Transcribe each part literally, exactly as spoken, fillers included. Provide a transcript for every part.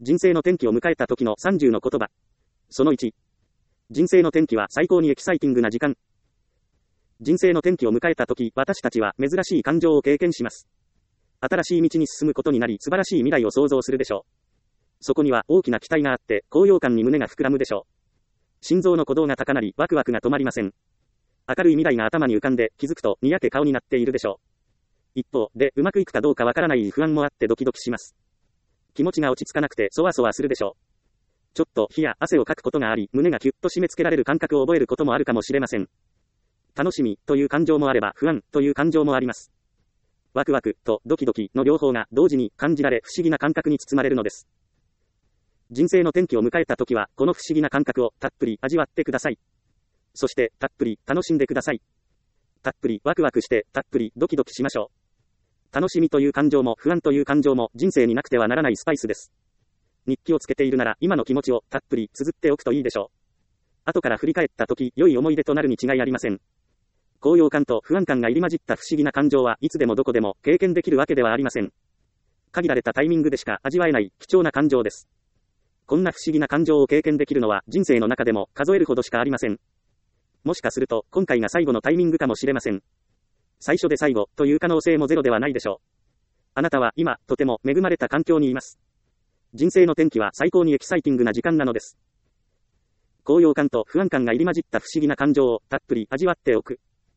人生の転機を迎えた時のさんじゅうの言葉。そのいち。人生の転機は最高にエキサイティングな時間。人生の転機を迎えた時、私たちは珍しい感情を経験します。新しい道に進むことになり、素晴らしい未来を想像するでしょう。そこには大きな期待があって、高揚感に胸が膨らむでしょう。心臓の鼓動が高鳴り、ワクワクが止まりません。明るい未来が頭に浮かんで、気づくと、にやけ顔になっているでしょう。一方で、うまくいくかどうかわからない不安もあってドキドキします。気持ちが落ち着かなくて、そわそわするでしょう。ちょっと火や汗をかくことがあり、胸がキュッと締め付けられる感覚を覚えることもあるかもしれません。楽しみという感情もあれば、不安という感情もあります。ワクワクとドキドキの両方が同時に感じられ、不思議な感覚に包まれるのです。人生の転機を迎えた時は、この不思議な感覚をたっぷり味わってください。そして、たっぷり楽しんでください。たっぷりワクワクして、たっぷりドキドキしましょう。楽しみという感情も不安という感情も人生になくてはならないスパイスです。日記をつけているなら今の気持ちをたっぷり綴っておくといいでしょう。後から振り返った時、良い思い出となるに違いありません。高揚感と不安感が入り混じった不思議な感情はいつでもどこでも経験できるわけではありません。限られたタイミングでしか味わえない貴重な感情です。こんな不思議な感情を経験できるのは人生の中でも数えるほどしかありません。もしかすると今回が最後のタイミングかもしれません。最初で最後という可能性もゼロではないでしょう。あなたは今、とても恵まれた環境にいます。人生の転機は最高にエキサイティングな時間なのです。高揚感と不安感が入り混じった不思議な感情をたっぷり味わっておく。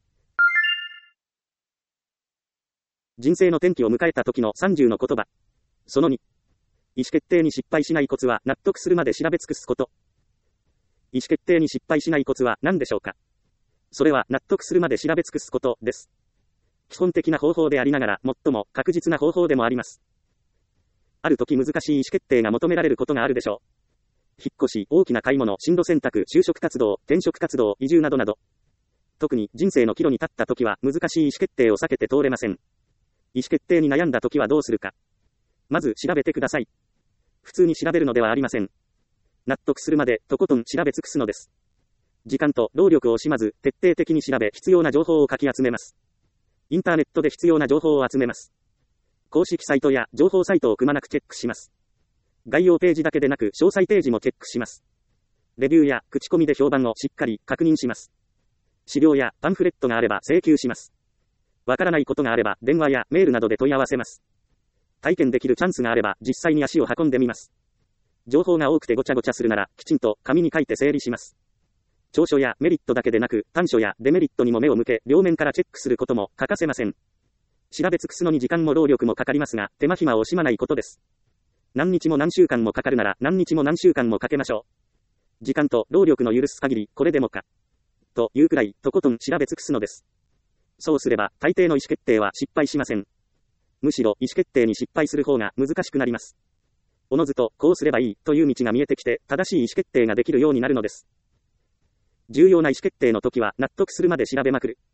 人生の転機を迎えた時のさんじゅうの言葉。そのに。意思決定に失敗しないコツは納得するまで調べ尽くすこと。意思決定に失敗しないコツは何でしょうか。それは納得するまで調べ尽くすことです。基本的な方法でありながら最も確実な方法でもあります。ある時難しい意思決定が求められることがあるでしょう。引っ越し、大きな買い物、進路選択、就職活動、転職活動、移住などなど。特に人生の岐路に立った時は難しい意思決定を避けて通れません。意思決定に悩んだ時はどうするか。まず調べてください。普通に調べるのではありません。納得するまでとことん調べ尽くすのです。時間と労力を惜しまず徹底的に調べ必要な情報をかき集めます。インターネットで必要な情報を集めます。公式サイトや情報サイトをくまなくチェックします。概要ページだけでなく詳細ページもチェックします。レビューや口コミで評判をしっかり確認します。資料やパンフレットがあれば請求します。わからないことがあれば電話やメールなどで問い合わせます。体験できるチャンスがあれば実際に足を運んでみます。情報が多くてごちゃごちゃするならきちんと紙に書いて整理します。長所やメリットだけでなく短所やデメリットにも目を向け両面からチェックすることも欠かせません。調べ尽くすのに時間も労力もかかりますが手間暇を惜しまないことです。何日も何週間もかかるなら何日も何週間もかけましょう。時間と労力の許す限りこれでもかというくらいとことん調べ尽くすのです。そうすれば大抵の意思決定は失敗しません。むしろ意思決定に失敗する方が難しくなります。おのずとこうすればいいという道が見えてきて正しい意思決定ができるようになるのです。重要な意思決定の時は納得するまで調べまくる。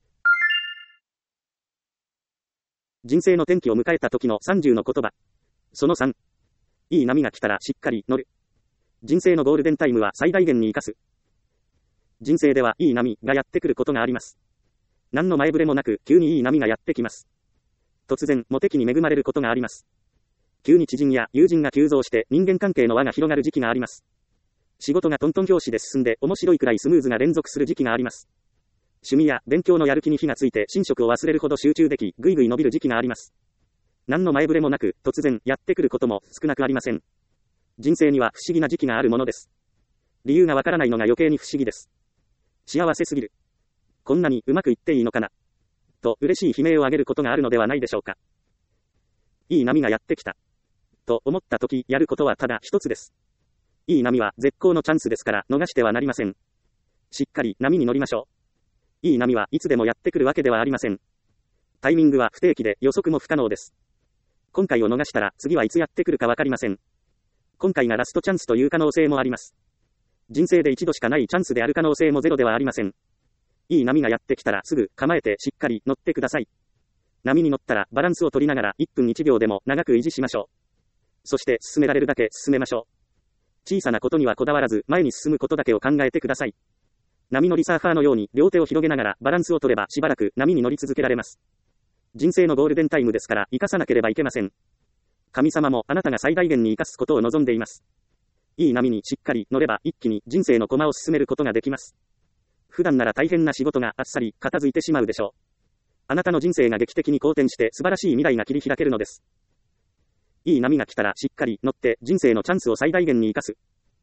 人生の転機を迎えた時のさんじゅうの言葉。そのさん。いい波が来たらしっかり乗る。人生のゴールデンタイムは最大限に生かす。人生ではいい波がやってくることがあります。何の前触れもなく急にいい波がやってきます。突然、モテ期に恵まれることがあります。急に知人や友人が急増して人間関係の輪が広がる時期があります。仕事がトントン拍子で進んで面白いくらいスムーズが連続する時期があります。趣味や勉強のやる気に火がついて寝食を忘れるほど集中でき、ぐいぐい伸びる時期があります。何の前触れもなく突然やってくることも少なくありません。人生には不思議な時期があるものです。理由がわからないのが余計に不思議です。幸せすぎる。こんなにうまくいっていいのかな。と嬉しい悲鳴を上げることがあるのではないでしょうか。いい波がやってきた。と思った時やることはただ一つです。いい波は絶好のチャンスですから逃してはなりません。しっかり波に乗りましょう。いい波はいつでもやってくるわけではありません。タイミングは不定期で予測も不可能です。今回を逃したら次はいつやってくるかわかりません。今回がラストチャンスという可能性もあります。人生で一度しかないチャンスである可能性もゼロではありません。いい波がやってきたらすぐ構えてしっかり乗ってください。波に乗ったらバランスを取りながらいっぷんいちびょうでも長く維持しましょう。そして進められるだけ進めましょう。小さなことにはこだわらず前に進むことだけを考えてください。波乗りサーファーのように両手を広げながらバランスを取ればしばらく波に乗り続けられます。人生のゴールデンタイムですから生かさなければいけません。 神様もあなたが最大限に生かすことを望んでいます。いい波にしっかり乗れば一気に人生の駒を進めることができます。普段なら大変な仕事があっさり片付いてしまうでしょう。あなたの人生が劇的に好転して素晴らしい未来が切り開けるのです。いい波が来たらしっかり乗って人生のチャンスを最大限に生かす。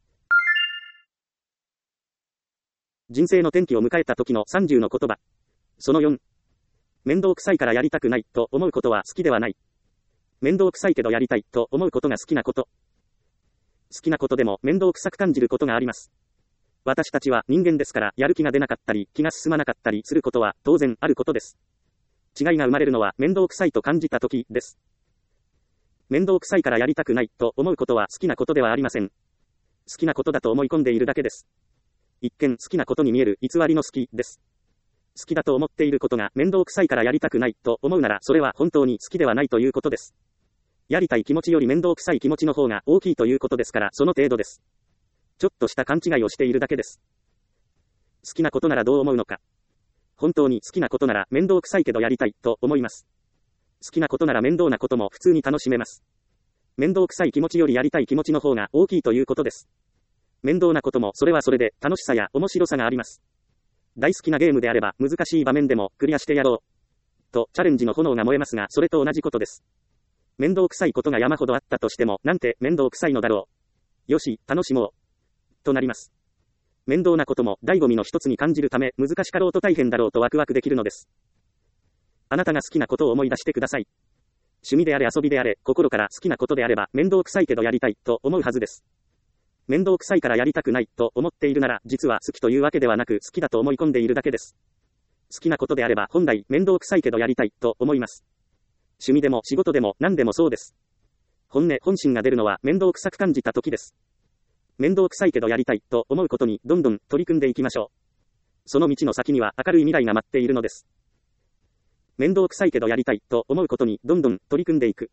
人生の転機を迎えた時のさんじゅうの言葉。そのよん。面倒くさいからやりたくないと思うことは好きではない。面倒くさいけどやりたいと思うことが好きなこと。好きなことでも面倒くさく感じることがあります。私たちは人間ですからやる気が出なかったり気が進まなかったりすることは当然あることです。違いが生まれるのは面倒くさいと感じた時です。面倒くさいからやりたくないと思うことは好きなことではありません。好きなことだと思い込んでいるだけです。一見好きなことに見える偽りの好きです。好きだと思っていることが面倒くさいからやりたくないと思うならそれは本当に好きではないということです。やりたい気持ちより面倒くさい気持ちの方が大きいということですからその程度です。ちょっとした勘違いをしているだけです。好きなことならどう思うのか。本当に好きなことなら面倒くさいけどやりたいと思います。好きなことなら面倒なことも普通に楽しめます。面倒くさい気持ちよりやりたい気持ちの方が大きいということです。面倒なこともそれはそれで楽しさや面白さがあります。大好きなゲームであれば難しい場面でもクリアしてやろうとチャレンジの炎が燃えますがそれと同じことです。面倒くさいことが山ほどあったとしてもなんて面倒くさいのだろう。よし、楽しもう。となります。面倒なことも醍醐味の一つに感じるため難しかろうと大変だろうとワクワクできるのです。あなたが好きなことを思い出してください。趣味であれ遊びであれ心から好きなことであれば面倒くさいけどやりたいと思うはずです。面倒くさいからやりたくないと思っているなら実は好きというわけではなく好きだと思い込んでいるだけです。好きなことであれば本来面倒くさいけどやりたいと思います。趣味でも仕事でも何でもそうです。本音本心が出るのは面倒くさく感じた時です。面倒くさいけどやりたいと思うことにどんどん取り組んでいきましょう。その道の先には明るい未来が待っているのです。面倒くさいけどやりたいと思うことにどんどん取り組んでいく。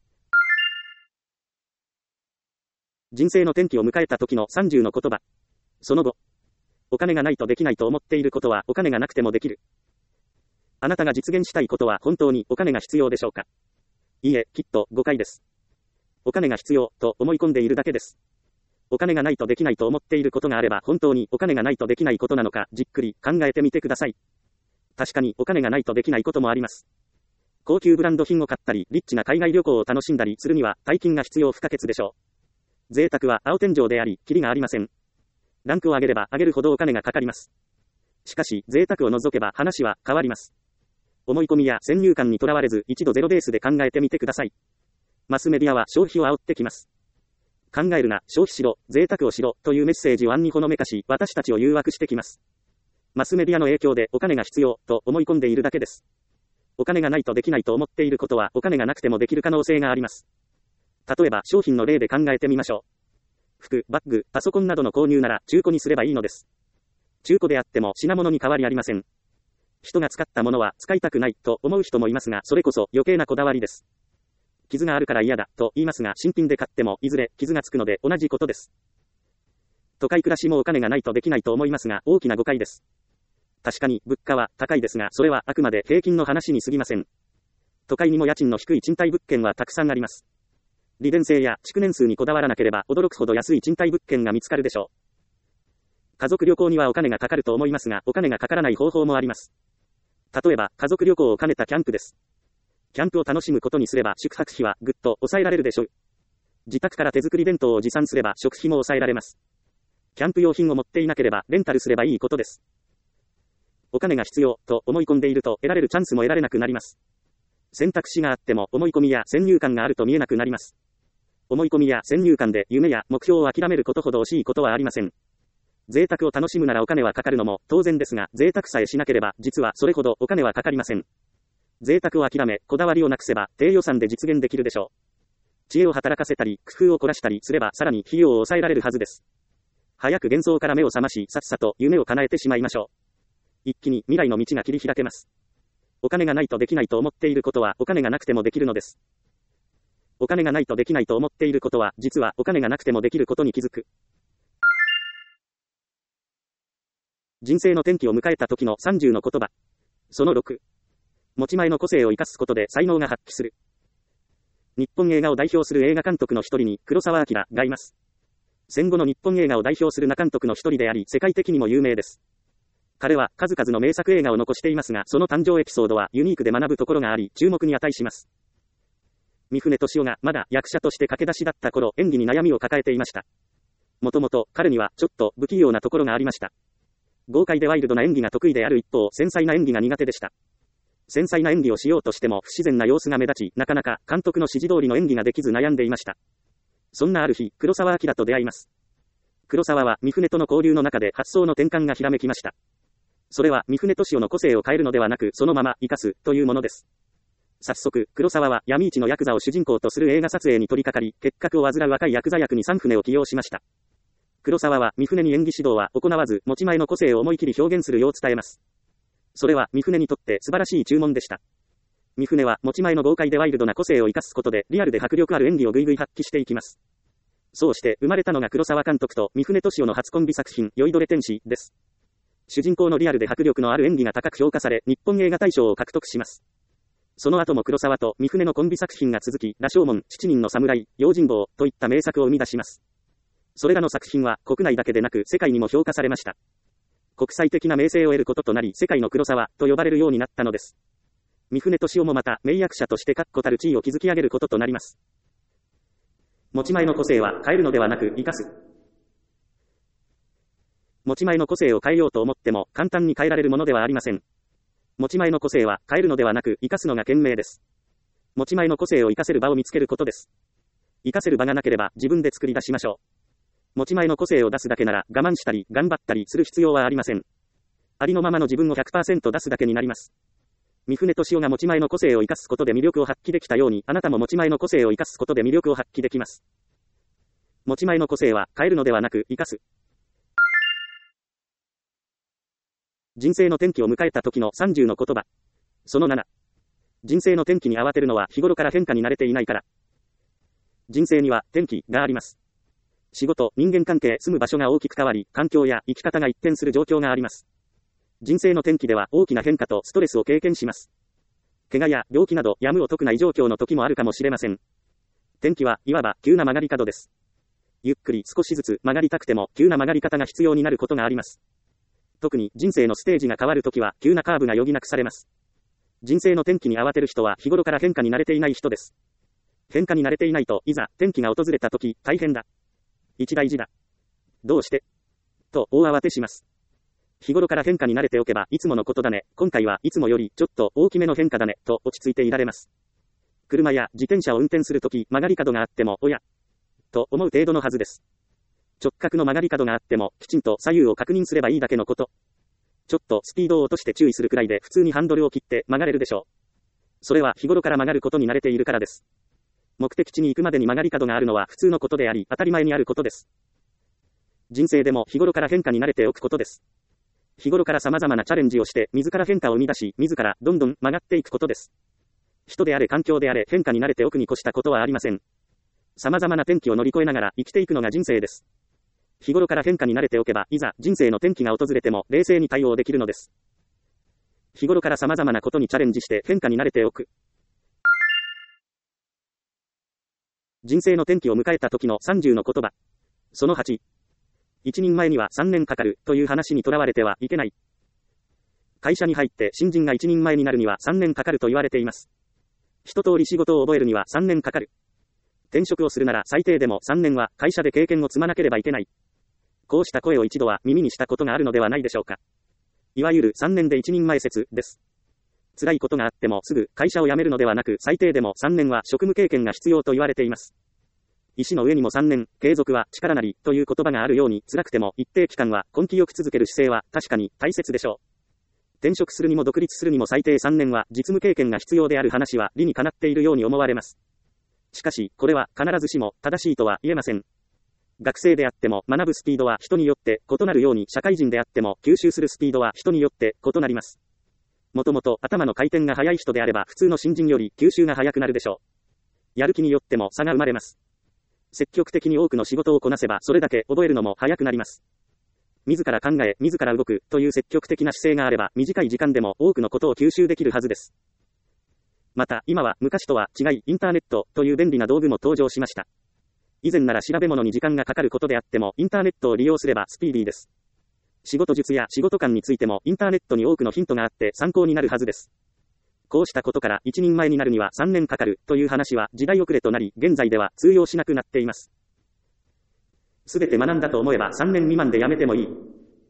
人生の転機を迎えた時のさんじゅうの言葉。その後。お金がないとできないと思っていることはお金がなくてもできる。あなたが実現したいことは本当にお金が必要でしょうか。いいえ、きっと誤解です。お金が必要と思い込んでいるだけです。お金がないとできないと思っていることがあれば本当にお金がないとできないことなのかじっくり考えてみてください。確かにお金がないとできないこともあります。高級ブランド品を買ったりリッチな海外旅行を楽しんだりするには大金が必要不可欠でしょう。贅沢は青天井であり、キリがありません。ランクを上げれば上げるほどお金がかかります。しかし、贅沢を除けば話は変わります。思い込みや先入観にとらわれず、一度ゼロベースで考えてみてください。マスメディアは消費を煽ってきます。考えるな、消費しろ、贅沢をしろ、というメッセージを暗にほのめかし、私たちを誘惑してきます。マスメディアの影響でお金が必要、と思い込んでいるだけです。お金がないとできないと思っていることは、お金がなくてもできる可能性があります。例えば商品の例で考えてみましょう。服、バッグ、パソコンなどの購入なら中古にすればいいのです。中古であっても品物に変わりありません。人が使ったものは使いたくないと思う人もいますが、それこそ余計なこだわりです。傷があるから嫌だと言いますが、新品で買ってもいずれ傷がつくので同じことです。都会暮らしもお金がないとできないと思いますが、大きな誤解です。確かに物価は高いですが、それはあくまで平均の話に過ぎません。都会にも家賃の低い賃貸物件はたくさんあります。利便性や築年数にこだわらなければ驚くほど安い賃貸物件が見つかるでしょう。家族旅行にはお金がかかると思いますが、お金がかからない方法もあります。例えば、家族旅行を兼ねたキャンプです。キャンプを楽しむことにすれば宿泊費はぐっと抑えられるでしょう。自宅から手作り弁当を持参すれば食費も抑えられます。キャンプ用品を持っていなければレンタルすればいいことです。お金が必要と思い込んでいると得られるチャンスも得られなくなります。選択肢があっても思い込みや先入観があると見えなくなります。思い込みや先入観で夢や目標を諦めることほど惜しいことはありません。贅沢を楽しむならお金はかかるのも当然ですが、贅沢さえしなければ実はそれほどお金はかかりません。贅沢を諦め、こだわりをなくせば低予算で実現できるでしょう。知恵を働かせたり、工夫を凝らしたりすればさらに費用を抑えられるはずです。早く幻想から目を覚まし、さっさと夢を叶えてしまいましょう。一気に未来の道が切り開けます。お金がないとできないと思っていることはお金がなくてもできるのです。お金がないとできないと思っていることは実はお金がなくてもできることに気づく。人生の転機を迎えた時のさんじゅうの言葉。そのろく。持ち前の個性を生かすことで才能が発揮する。 日本映画を代表する映画監督の一人に黒澤明がいます。戦後の日本映画を代表する名監督の一人であり、世界的にも有名です。彼は数々の名作映画を残していますが、その誕生エピソードはユニークで学ぶところがあり、注目に値します。三船敏夫がまだ役者として駆け出しだった頃、演技に悩みを抱えていました。もともと彼にはちょっと不器用なところがありました。豪快でワイルドな演技が得意である一方、繊細な演技が苦手でした。繊細な演技をしようとしても不自然な様子が目立ち、なかなか監督の指示通りの演技ができず悩んでいました。そんなある日、黒澤明と出会います。黒澤は三船との交流の中で発想の転換がひらめきました。それは三船敏夫の個性を変えるのではなく、そのまま生かすというものです。早速、黒澤は闇市のヤクザを主人公とする映画撮影に取り掛かり、結核を患う若いヤクザ役に三船を起用しました。黒澤は三船に演技指導は行わず、持ち前の個性を思い切り表現するよう伝えます。それは三船にとって素晴らしい注文でした。三船は持ち前の豪快でワイルドな個性を生かすことで、リアルで迫力ある演技をぐいぐい発揮していきます。そうして生まれたのが黒澤監督と三船敏夫の初コンビ作品、酔いどれ天使です。主人公のリアルで迫力のある演技が高く評価され、日本映画大賞を獲得します。その後も黒澤と三船のコンビ作品が続き、羅生門、七人の侍、用心棒といった名作を生み出します。それらの作品は国内だけでなく世界にも評価されました。国際的な名声を得ることとなり、世界の黒澤と呼ばれるようになったのです。三船敏夫もまた名役者として確固たる地位を築き上げることとなります。持ち前の個性は変えるのではなく生かす。持ち前の個性を変えようと思っても簡単に変えられるものではありません。持ち前の個性は変えるのではなく生かすのが賢明です。持ち前の個性を生かせる場を見つけることです。生かせる場がなければ自分で作り出しましょう。持ち前の個性を出すだけなら我慢したり頑張ったりする必要はありません。ありのままの自分を ひゃくパーセント 出すだけになります。三船敏夫が持ち前の個性を生かすことで魅力を発揮できたように、あなたも持ち前の個性を生かすことで魅力を発揮できます。持ち前の個性は変えるのではなく生かす。人生の転機を迎えた時のさんじゅうの言葉。そのなな。人生の転機に慌てるのは日頃から変化に慣れていないから。人生には転機があります。仕事、人間関係、住む場所が大きく変わり、環境や生き方が一変する状況があります。人生の転機では大きな変化とストレスを経験します。怪我や病気などやむを得ない状況の時もあるかもしれません。転機はいわば急な曲がり角です。ゆっくり少しずつ曲がりたくても急な曲がり方が必要になることがあります。特に人生のステージが変わるときは急なカーブが余儀なくされます。人生の転機に慌てる人は日頃から変化に慣れていない人です。変化に慣れていないといざ転機が訪れたとき大変だ。一大事だ。どうしてと大慌てします。日頃から変化に慣れておけばいつものことだね。今回はいつもよりちょっと大きめの変化だねと落ち着いていられます。車や自転車を運転するとき曲がり角があってもおやと思う程度のはずです。直角の曲がり角があっても、きちんと左右を確認すればいいだけのこと。ちょっとスピードを落として注意するくらいで普通にハンドルを切って曲がれるでしょう。それは日頃から曲がることに慣れているからです。目的地に行くまでに曲がり角があるのは普通のことであり、当たり前にあることです。人生でも日頃から変化に慣れておくことです。日頃から様々なチャレンジをして、自ら変化を生み出し、自らどんどん曲がっていくことです。人であれ環境であれ変化に慣れておくに越したことはありません。様々な転機を乗り越えながら生きていくのが人生です。日頃から変化に慣れておけば、いざ人生の転機が訪れても冷静に対応できるのです。日頃から様々なことにチャレンジして変化に慣れておく。人生の転機を迎えた時のさんじゅうの言葉。そのはち。一人前にはさんねんかかるという話にとらわれてはいけない。会社に入って新人が一人前になるにはさんねんかかると言われています。一通り仕事を覚えるにはさんねんかかる。転職をするなら最低でもさんねんは会社で経験を積まなければいけない。こうした声を一度は耳にしたことがあるのではないでしょうか。いわゆるさんねんで一人前説です。辛いことがあってもすぐ会社を辞めるのではなく、最低でもさんねんは職務経験が必要と言われています。石の上にもさんねん、継続は力なりという言葉があるように、辛くても一定期間は根気よく続ける姿勢は確かに大切でしょう。転職するにも独立するにも最低さんねんは実務経験が必要である話は理にかなっているように思われます。しかし、これは必ずしも正しいとは言えません。学生であっても学ぶスピードは人によって異なるように、社会人であっても吸収するスピードは人によって異なります。もともと頭の回転が速い人であれば普通の新人より吸収が速くなるでしょう。やる気によっても差が生まれます。積極的に多くの仕事をこなせばそれだけ覚えるのも速くなります。自ら考え、自ら動くという積極的な姿勢があれば短い時間でも多くのことを吸収できるはずです。 また、今は昔とは違い、インターネットという便利な道具も登場しました。以前なら調べ物に時間がかかることであっても、インターネットを利用すればスピーディーです。仕事術や仕事観についても、インターネットに多くのヒントがあって参考になるはずです。こうしたことから一人前になるにはさんねんかかるという話は時代遅れとなり、現在では通用しなくなっています。すべて学んだと思えばさんねん未満でやめてもいい。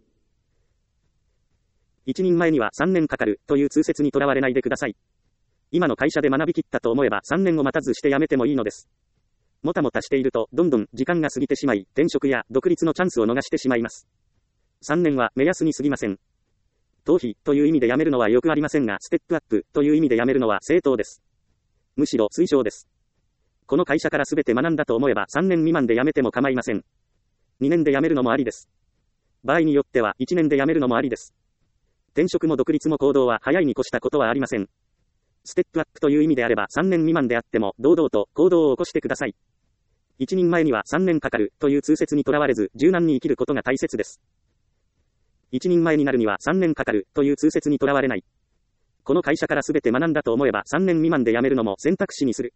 一人前にはさんねんかかるという通説にとらわれないでください。今の会社で学びきったと思えばさんねんを待たずしてやめてもいいのです。もたもたしているとどんどん時間が過ぎてしまい、転職や独立のチャンスを逃してしまいます。さんねんは目安に過ぎません。逃避という意味でやめるのはよくありませんが、ステップアップという意味でやめるのは正当です。むしろ推奨です。この会社からすべて学んだと思えばさんねん未満でやめても構いません。にねんでやめるのもありです。場合によってはいちねんでやめるのもありです。転職も独立も行動は早いに越したことはありません。ステップアップという意味であればさんねん未満であっても堂々と行動を起こしてください。一人前にはさんねんかかるという通説にとらわれず柔軟に生きることが大切です。一人前になるにはさんねんかかるという通説にとらわれない。この会社からすべて学んだと思えばさんねん未満で辞めるのも選択肢にする。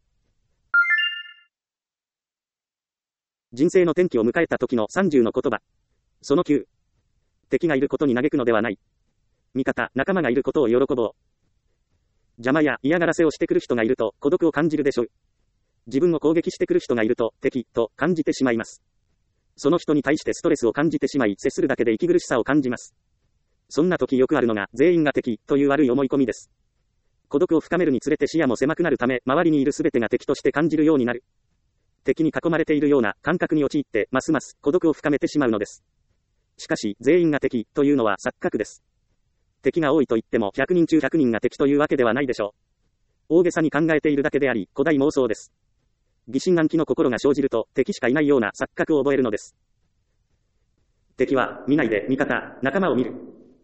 人生の転機を迎えた時のさんじゅうの言葉。そのきゅう。敵がいることに嘆くのではない。味方、仲間がいることを喜ぼう。邪魔や嫌がらせをしてくる人がいると孤独を感じるでしょう。自分を攻撃してくる人がいると敵と感じてしまいます。その人に対してストレスを感じてしまい、接するだけで息苦しさを感じます。そんな時よくあるのが、全員が敵という悪い思い込みです。孤独を深めるにつれて視野も狭くなるため、周りにいるすべてが敵として感じるようになる。敵に囲まれているような感覚に陥って、ますます孤独を深めてしまうのです。しかし、全員が敵というのは錯覚です。敵が多いと言ってもひゃくにん中ひゃくにんが敵というわけではないでしょう。大げさに考えているだけであり、古代妄想です。疑心暗鬼の心が生じると敵しかいないような錯覚を覚えるのです。敵は見ないで味方、仲間を見る。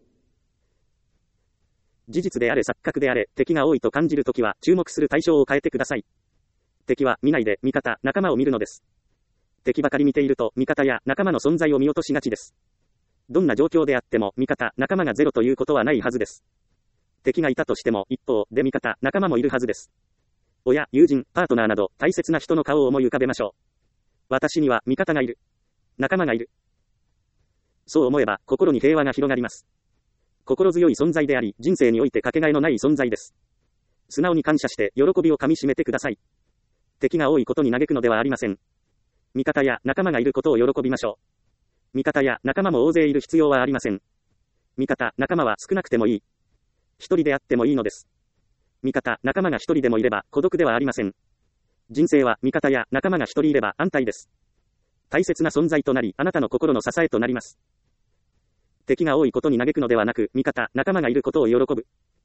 事実であれ錯覚であれ、敵が多いと感じるときは注目する対象を変えてください。敵は見ないで味方、仲間を見るのです。敵ばかり見ていると味方や仲間の存在を見落としがちです。どんな状況であっても味方、仲間がゼロということはないはずです。敵がいたとしても一方で味方、仲間もいるはずです。親、友人、パートナーなど大切な人の顔を思い浮かべましょう。私には味方がいる。仲間がいる。そう思えば心に平和が広がります。心強い存在であり、人生においてかけがえのない存在です。素直に感謝して喜びをかみしめてください。敵が多いことに嘆くのではありません。味方や仲間がいることを喜びましょう。味方や仲間も大勢いる必要はありません。味方、仲間は少なくてもいい。一人であってもいいのです。味方、仲間が一人でもいれば孤独ではありません。人生は味方や仲間が一人いれば安泰です。大切な存在となり、あなたの心の支えとなります。敵が多いことに嘆くのではなく、味方、仲間がいることを喜ぶ。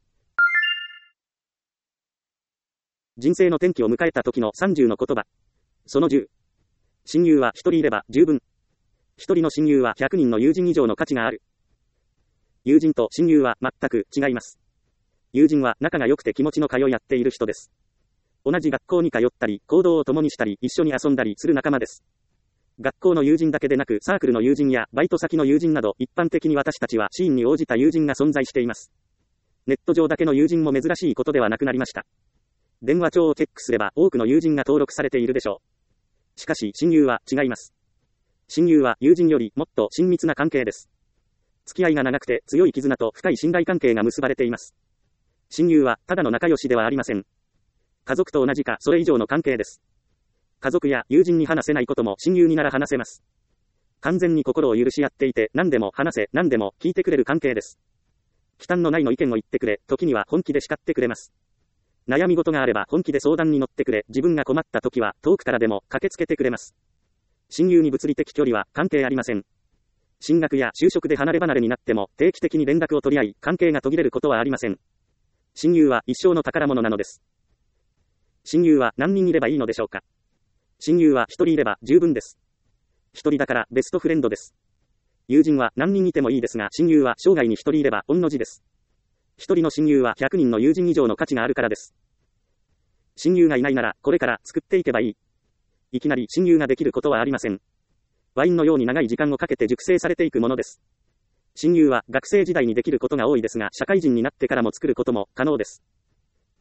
人生の転機を迎えた時のさんじゅうの言葉。そのじゅう。親友は一人いれば十分。一人の親友はひゃくにんの友人以上の価値がある。友人と親友は全く違います。友人は仲が良くて気持ちの通い合っている人です。同じ学校に通ったり、行動を共にしたり、一緒に遊んだりする仲間です。学校の友人だけでなく、サークルの友人やバイト先の友人など、一般的に私たちはシーンに応じた友人が存在しています。ネット上だけの友人も珍しいことではなくなりました。電話帳をチェックすれば、多くの友人が登録されているでしょう。しかし、親友は違います。親友は友人よりもっと親密な関係です。付き合いが長くて強い絆と深い信頼関係が結ばれています。親友はただの仲良しではありません。家族と同じかそれ以上の関係です。家族や友人に話せないことも親友になら話せます。完全に心を許し合っていて何でも話せ、何でも聞いてくれる関係です。忌憚のないの意見を言ってくれ、時には本気で叱ってくれます。悩み事があれば本気で相談に乗ってくれ、自分が困った時は遠くからでも駆けつけてくれます。親友に物理的距離は関係ありません。進学や就職で離れ離れになっても定期的に連絡を取り合い、関係が途切れることはありません。親友は一生の宝物なのです。親友は何人いればいいのでしょうか。親友は一人いれば十分です。一人だからベストフレンドです。友人は何人いてもいいですが、親友は生涯に一人いれば御の字です。一人の親友はひゃくにんの友人以上の価値があるからです。親友がいないなら、これから作っていけばいい。いきなり親友ができることはありません。ワインのように長い時間をかけて熟成されていくものです。親友は学生時代にできることが多いですが、社会人になってからも作ることも可能です。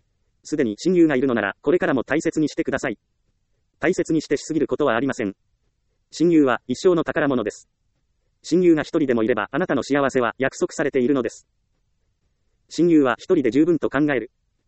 すでに親友がいるのなら、これからも大切にしてください。大切にしてしすぎることはありません。親友は一生の宝物です。親友が一人でもいれば、あなたの幸せは約束されているのです。親友は一人で十分と考える。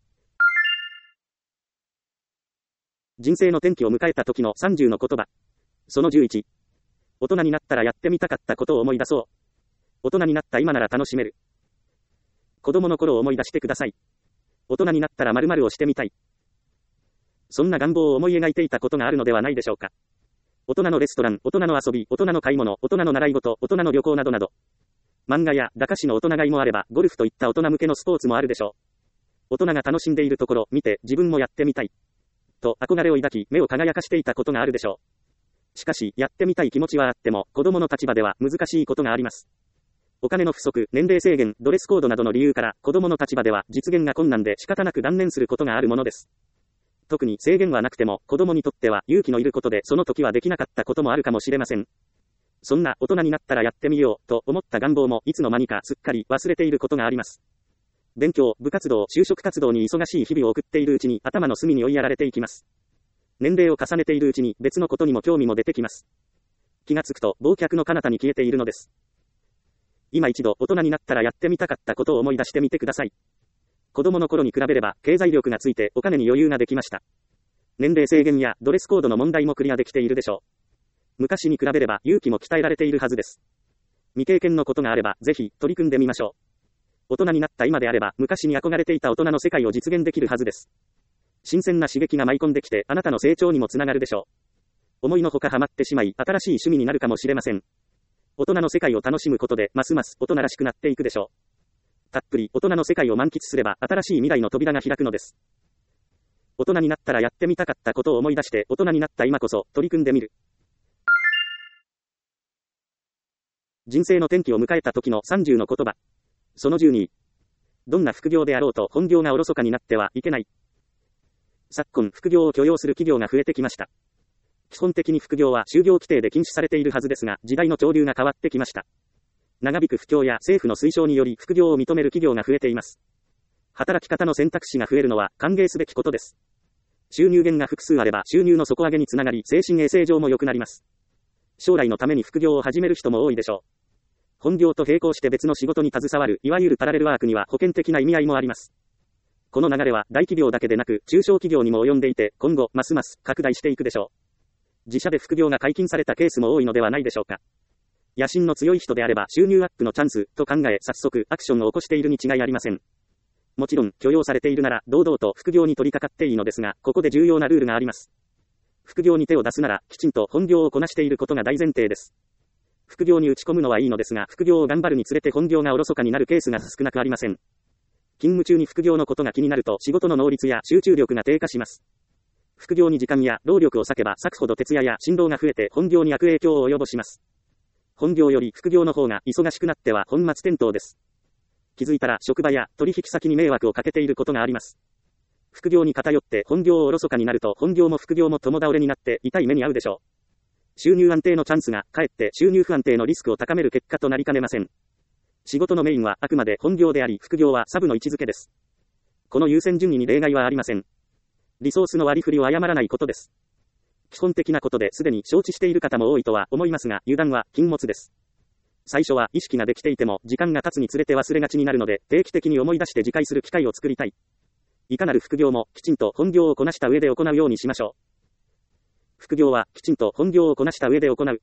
人生の転機を迎えた時のさんじゅうの言葉。そのじゅういち。大人になったらやってみたかったことを思い出そう。大人になった今なら楽しめる。子供の頃を思い出してください。大人になったら〇〇をしてみたい。そんな願望を思い描いていたことがあるのではないでしょうか。大人のレストラン、大人の遊び、大人の買い物、大人の習い事、大人の旅行などなど。漫画や駄菓子の大人買いもあれば、ゴルフといった大人向けのスポーツもあるでしょう。大人が楽しんでいるところ、見て、自分もやってみたい。と憧れを抱き、目を輝かしていたことがあるでしょう。しかし、やってみたい気持ちはあっても、子供の立場では難しいことがあります。お金の不足、年齢制限、ドレスコードなどの理由から、子供の立場では実現が困難で仕方なく断念することがあるものです。特に制限はなくても、子供にとっては勇気のいることでその時はできなかったこともあるかもしれません。そんな大人になったらやってみようと思った願望もいつの間にかすっかり忘れていることがあります。勉強、部活動、就職活動に忙しい日々を送っているうちに頭の隅に追いやられていきます。年齢を重ねているうちに別のことにも興味も出てきます。気がつくと忘却の彼方に消えているのです。今一度大人になったらやってみたかったことを思い出してみてください。子供の頃に比べれば経済力がついてお金に余裕ができました。年齢制限やドレスコードの問題もクリアできているでしょう。昔に比べれば勇気も鍛えられているはずです。未経験のことがあればぜひ取り組んでみましょう。大人になった今であれば昔に憧れていた大人の世界を実現できるはずです。新鮮な刺激が舞い込んできてあなたの成長にもつながるでしょう。思いのほかハマってしまい新しい趣味になるかもしれません。大人の世界を楽しむことでますます大人らしくなっていくでしょう。たっぷり大人の世界を満喫すれば新しい未来の扉が開くのです。大人になったらやってみたかったことを思い出して大人になった今こそ取り組んでみる。人生の転機を迎えた時のさんじゅうの言葉。そのじゅうに。どんな副業であろうと本業がおろそかになってはいけない。昨今副業を許容する企業が増えてきました。基本的に副業は就業規定で禁止されているはずですが、時代の潮流が変わってきました。長引く不況や政府の推奨により副業を認める企業が増えています。働き方の選択肢が増えるのは歓迎すべきことです。収入源が複数あれば収入の底上げにつながり精神衛生上も良くなります。将来のために副業を始める人も多いでしょう。本業と並行して別の仕事に携わるいわゆるパラレルワークには保険的な意味合いもあります。この流れは大企業だけでなく中小企業にも及んでいて今後ますます拡大していくでしょう。自社で副業が解禁されたケースも多いのではないでしょうか。野心の強い人であれば収入アップのチャンスと考え早速アクションを起こしているに違いありません。もちろん許容されているなら堂々と副業に取り掛かっていいのですが、ここで重要なルールがあります。副業に手を出すならきちんと本業をこなしていることが大前提です。副業に打ち込むのはいいのですが、副業を頑張るにつれて本業がおろそかになるケースが少なくありません。勤務中に副業のことが気になると仕事の能率や集中力が低下します。副業に時間や労力を割けば割くほど徹夜や振動が増えて本業に悪影響を及ぼします。本業より副業の方が忙しくなっては本末転倒です。気づいたら職場や取引先に迷惑をかけていることがあります。副業に偏って本業をおろそかになると本業も副業も共倒れになって痛い目に遭うでしょう。収入安定のチャンスがかえって収入不安定のリスクを高める結果となりかねません。仕事のメインはあくまで本業であり副業はサブの位置づけです。この優先順位に例外はありません。リソースの割り振りを誤らないことです。基本的なことですでに承知している方も多いとは思いますが、油断は禁物です。最初は意識ができていても時間が経つにつれて忘れがちになるので、定期的に思い出して自戒する機会を作りたい。いかなる副業もきちんと本業をこなした上で行うようにしましょう。副業はきちんと本業をこなした上で行う。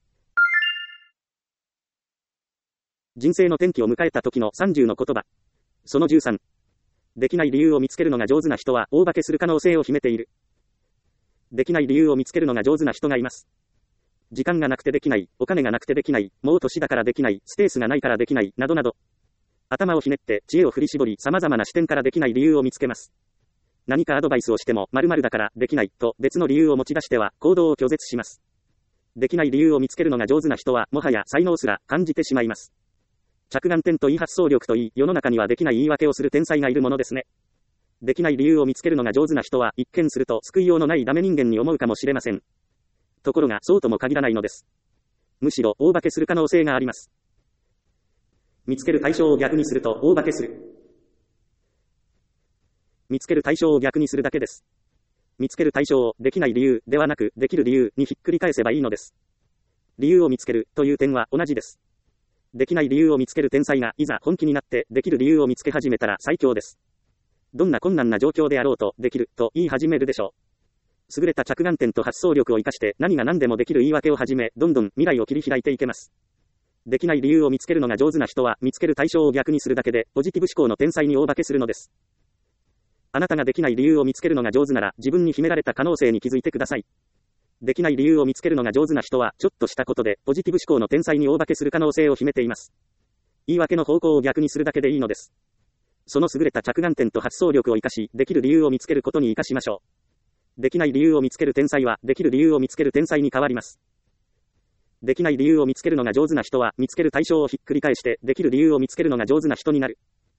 人生の転機を迎えた時のさんじゅうの言葉。そのじゅうさん。できない理由を見つけるのが上手な人は大化けする可能性を秘めている。できない理由を見つけるのが上手な人がいます。時間がなくてできない、お金がなくてできない、もう年だからできない、スペースがないからできない、などなど。頭をひねって知恵を振り絞り様々な視点からできない理由を見つけます。何かアドバイスをしても〇〇だからできないと別の理由を持ち出しては行動を拒絶します。できない理由を見つけるのが上手な人はもはや才能すら感じてしまいます。着眼点といい発想力といい世の中にはできない言い訳をする天才がいるものですね。できない理由を見つけるのが上手な人は一見すると救いようのないダメ人間に思うかもしれません。ところがそうとも限らないのです。むしろ大化けする可能性があります。見つける対象を逆にすると大化けする。 見つける対象を逆にするだけです。見つける対象をできない理由ではなく、できる理由にひっくり返せばいいのです。理由を見つけるという点は同じです。できない理由を見つける天才がいざ本気になってできる理由を見つけ始めたら最強です。どんな困難な状況であろうとできると言い始めるでしょう。優れた着眼点と発想力を生かして何が何でもできる言い訳をはじめ、どんどん未来を切り開いていけます。できない理由を見つけるのが上手な人は見つける対象を逆にするだけでポジティブ思考の天才に大化けするのです。あなたができない理由を見つけるのが上手なら自分に秘められた可能性に気づいてください。できない理由を見つけるのが上手な人はちょっとしたことでポジティブ思考の天才に大化けする可能性を秘めています。言い訳の方向を逆にするだけでいいのです。その優れた着眼点と発想力を生かし、できる理由を見つけることに生かしましょう。できない理由を見つける天才はできる理由を見つける天才に変わります。できない理由を見つけるのが上手な人は見つける対象をひっくり返してできる理由を見つけるのが上手な人になる。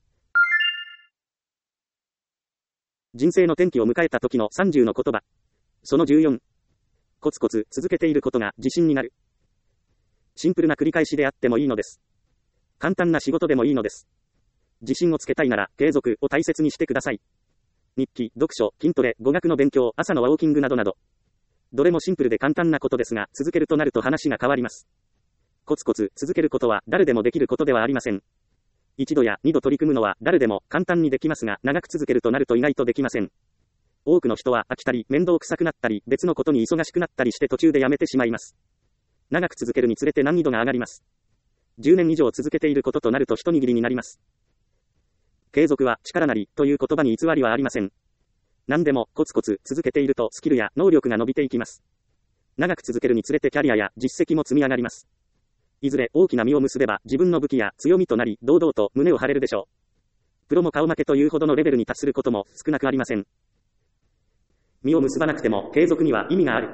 人生の転機を迎えた時のさんじゅうの言葉。そのじゅうよん。コツコツ続けていることが自信になる。シンプルな繰り返しであってもいいのです。簡単な仕事でもいいのです。自信をつけたいなら継続を大切にしてください。日記、読書、筋トレ、語学の勉強、朝のウォーキングなどなど。どれもシンプルで簡単なことですが、続けるとなると話が変わります。コツコツ続けることは誰でもできることではありません。一度や二度取り組むのは誰でも簡単にできますが、長く続けるとなると意外とできません。多くの人は飽きたり、面倒くさくなったり、別のことに忙しくなったりして途中でやめてしまいます。長く続けるにつれて難易度が上がります。じゅうねん以上続けていることとなると一握りになります。継続は力なりという言葉に偽りはありません。何でもコツコツ続けているとスキルや能力が伸びていきます。長く続けるにつれてキャリアや実績も積み上がります。いずれ大きな実を結べば自分の武器や強みとなり堂々と胸を張れるでしょう。プロも顔負けというほどのレベルに達することも少なくありません。実を結ばなくても継続には意味がある。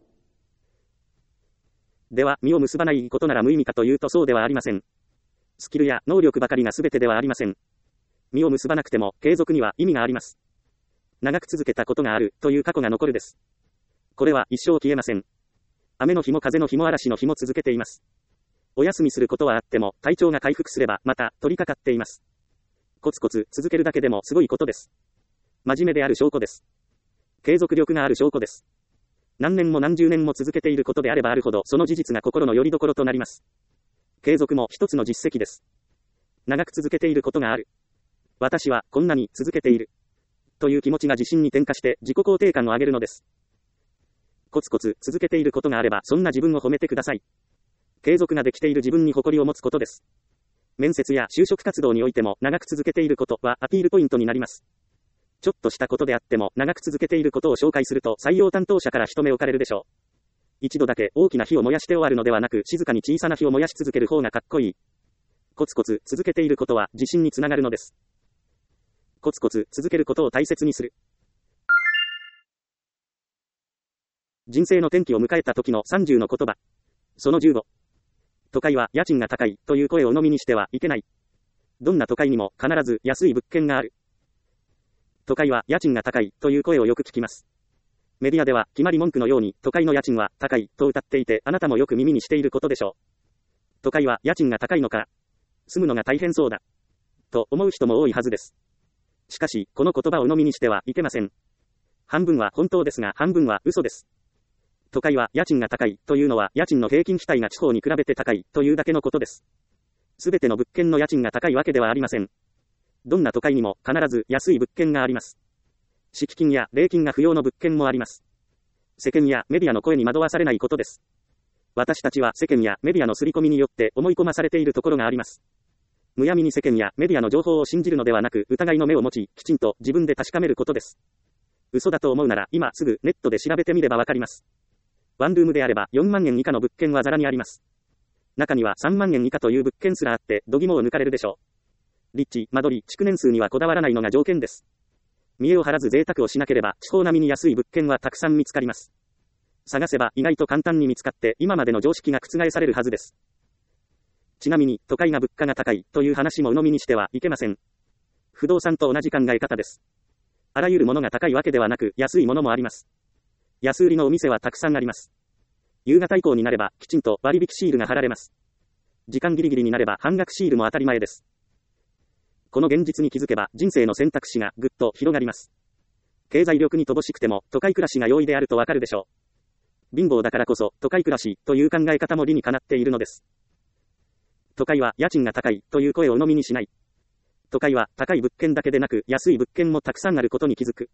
では、実を結ばないことなら無意味かというとそうではありません。スキルや能力ばかりが全てではありません。実を結ばなくても継続には意味があります。長く続けたことがあるという過去が残るです。これは一生消えません。雨の日も風の日も嵐の日も続けています。お休みすることはあっても体調が回復すればまた取り掛かっています。コツコツ続けるだけでもすごいことです。真面目である証拠です。継続力がある証拠です。何年も何十年も続けていることであればあるほどその事実が心の拠り所となります。継続も一つの実績です。長く続けていることがある。私はこんなに続けている。という気持ちが自信に転化して自己肯定感を上げるのです。コツコツ続けていることがあればそんな自分を褒めてください。継続ができている自分に誇りを持つことです。面接や就職活動においても長く続けていることはアピールポイントになります。ちょっとしたことであっても長く続けていることを紹介すると採用担当者から一目置かれるでしょう。一度だけ大きな火を燃やして終わるのではなく静かに小さな火を燃やし続ける方がかっこいい。コツコツ続けていることは自信につながるのです。コツコツ続けることを大切にする。人生の転機を迎えた時のさんじゅうの言葉。そのじゅうご。都会は家賃が高いという声を鵜呑みにしてはいけない。どんな都会にも必ず安い物件がある。都会は家賃が高いという声をよく聞きます。メディアでは決まり文句のように都会の家賃は高いと歌っていてあなたもよく耳にしていることでしょう。都会は家賃が高いのか。住むのが大変そうだ。と思う人も多いはずです。しかし、この言葉を鵜呑みにしてはいけません。半分は本当ですが半分は嘘です。都会は家賃が高いというのは家賃の平均費帯が地方に比べて高いというだけのことです。すべての物件の家賃が高いわけではありません。どんな都会にも必ず安い物件があります。敷金や礼金が不要の物件もあります。世間やメディアの声に惑わされないことです。私たちは世間やメディアの刷り込みによって思い込まされているところがあります。むやみに世間やメディアの情報を信じるのではなく疑いの目を持ち、きちんと自分で確かめることです。嘘だと思うなら今すぐネットで調べてみればわかります。ワンルームであればよんまんえん以下の物件はざらにあります。中にはさんまんえん以下という物件すらあって度肝を抜かれるでしょう。立地、間取り、築年数にはこだわらないのが条件です。見栄を張らず贅沢をしなければ地方並みに安い物件はたくさん見つかります。探せば意外と簡単に見つかって今までの常識が覆されるはずです。ちなみに都会が物価が高いという話も鵜呑みにしてはいけません。不動産と同じ考え方です。あらゆるものが高いわけではなく安いものもあります。安売りのお店はたくさんあります。夕方以降になればきちんと割引シールが貼られます。時間ギリギリになれば半額シールも当たり前です。 この現実に気づけば人生の選択肢がぐっと広がります。経済力に乏しくても都会暮らしが容易であるとわかるでしょう。貧乏だからこそ都会暮らしという考え方も理にかなっているのです。都会は家賃が高いという声を鵜呑みにしない。都会は高い物件だけでなく安い物件もたくさんあることに気づく。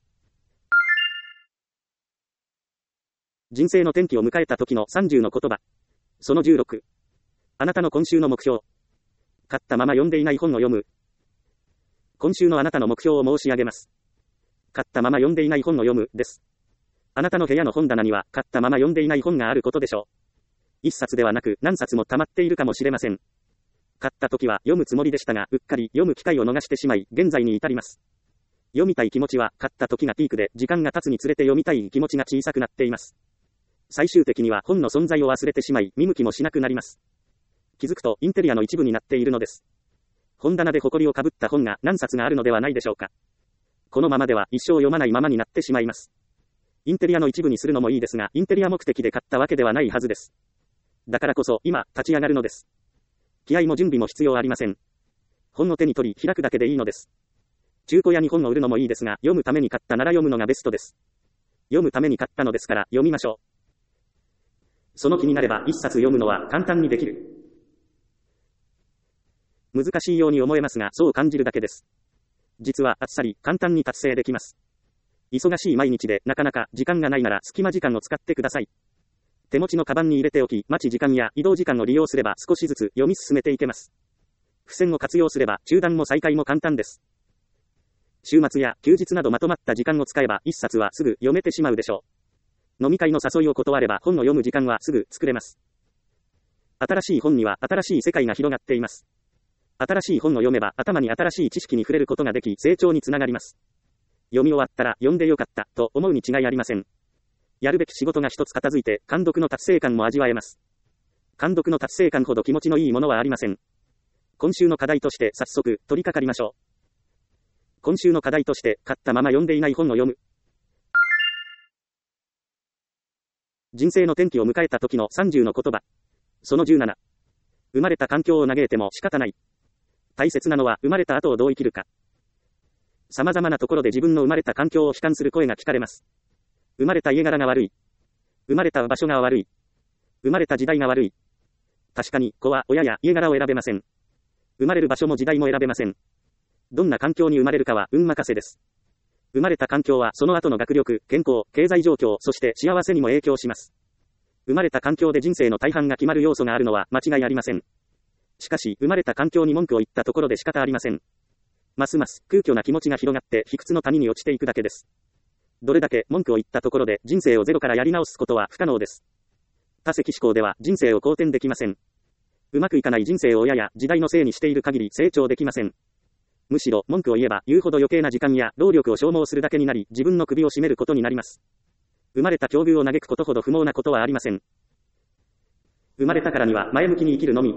人生の転機を迎えた時のさんじゅうの言葉。そのじゅうろく。あなたの今週の目標。買ったまま読んでいない本を読む。今週のあなたの目標を申し上げます。買ったまま読んでいない本を読むです。あなたの部屋の本棚には買ったまま読んでいない本があることでしょう。一冊ではなく何冊も溜まっているかもしれません。買った時は読むつもりでしたが、うっかり読む機会を逃してしまい、現在に至ります。読みたい気持ちは買った時がピークで、時間が経つにつれて読みたい気持ちが小さくなっています。最終的には本の存在を忘れてしまい、見向きもしなくなります。気づくとインテリアの一部になっているのです。本棚で埃をかぶった本が何冊があるのではないでしょうか。このままでは一生読まないままになってしまいます。インテリアの一部にするのもいいですが、インテリア目的で買ったわけではないはずです。だからこそ今、立ち上がるのです。気合も準備も必要ありません。本を手に取り開くだけでいいのです。中古屋に本を売るのもいいですが、読むために買ったなら読むのがベストです。読むために買ったのですから読みましょう。その気になれば一冊読むのは簡単にできる。難しいように思えますが、そう感じるだけです。実はあっさり簡単に達成できます。忙しい毎日でなかなか時間がないなら隙間時間を使ってください。手持ちのカバンに入れておき、待ち時間や移動時間を利用すれば少しずつ読み進めていけます。付箋を活用すれば中断も再開も簡単です。週末や休日などまとまった時間を使えば一冊はすぐ読めてしまうでしょう。飲み会の誘いを断れば本を読む時間はすぐ作れます。新しい本には新しい世界が広がっています。新しい本を読めば頭に新しい知識に触れることができ成長につながります。読み終わったら読んでよかったと思うに違いありません。やるべき仕事が一つ片付いて完読の達成感も味わえます。完読の達成感ほど気持ちのいいものはありません。今週の課題として早速取り掛かりましょう。今週の課題として買ったまま読んでいない本を読む。人生の転機を迎えた時のさんじゅうの言葉。そのじゅうなな。生まれた環境を嘆いても仕方ない。大切なのは生まれた後をどう生きるか。様々なところで自分の生まれた環境を悲観する声が聞かれます。生まれた家柄が悪い。生まれた場所が悪い。生まれた時代が悪い。確かに子は親や家柄を選べません。生まれる場所も時代も選べません。どんな環境に生まれるかは運任せです。生まれた環境はその後の学力、健康、経済状況、そして幸せにも影響します。生まれた環境で人生の大半が決まる要素があるのは間違いありません。しかし、生まれた環境に文句を言ったところで仕方ありません。ますます空虚な気持ちが広がって卑屈の谷に落ちていくだけです。どれだけ文句を言ったところで人生をゼロからやり直すことは不可能です。多責思考では人生を好転できません。うまくいかない人生を親や時代のせいにしている限り成長できません。むしろ文句を言えば言うほど余計な時間や労力を消耗するだけになり、自分の首を絞めることになります。生まれた境遇を嘆くことほど不毛なことはありません。生まれたからには前向きに生きるのみ。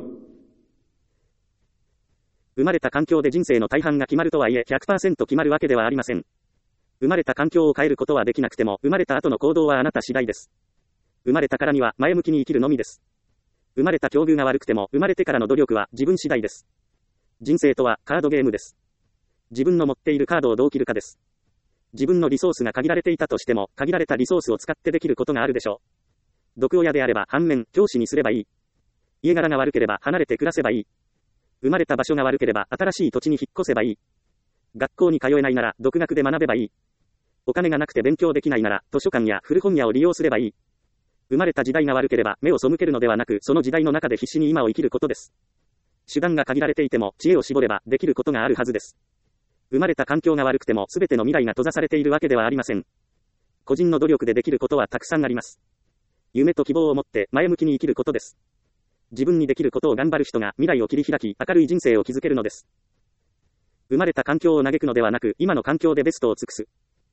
生まれた環境で人生の大半が決まるとはいえ ひゃくパーセント 決まるわけではありません。生まれた環境を変えることはできなくても、生まれた後の行動はあなた次第です。生まれたからには前向きに生きるのみです。生まれた境遇が悪くても、生まれてからの努力は自分次第です。人生とはカードゲームです。自分の持っているカードをどう切るかです。自分のリソースが限られていたとしても、限られたリソースを使ってできることがあるでしょう。毒親であれば反面、教師にすればいい。家柄が悪ければ離れて暮らせばいい。生まれた場所が悪ければ新しい土地に引っ越せばいい。学校に通えないなら独学で学べばいい。お金がなくて勉強できないなら図書館や古本屋を利用すればいい。生まれた時代が悪ければ目を背けるのではなく、その時代の中で必死に今を生きることです。手段が限られていても知恵を絞ればできることがあるはずです。生まれた環境が悪くても全ての未来が閉ざされているわけではありません。個人の努力でできることはたくさんあります。夢と希望を持って前向きに生きることです。自分にできることを頑張る人が未来を切り開き明るい人生を築けるのです。生まれた環境を嘆くのではなく、今の環境でベストを尽くす。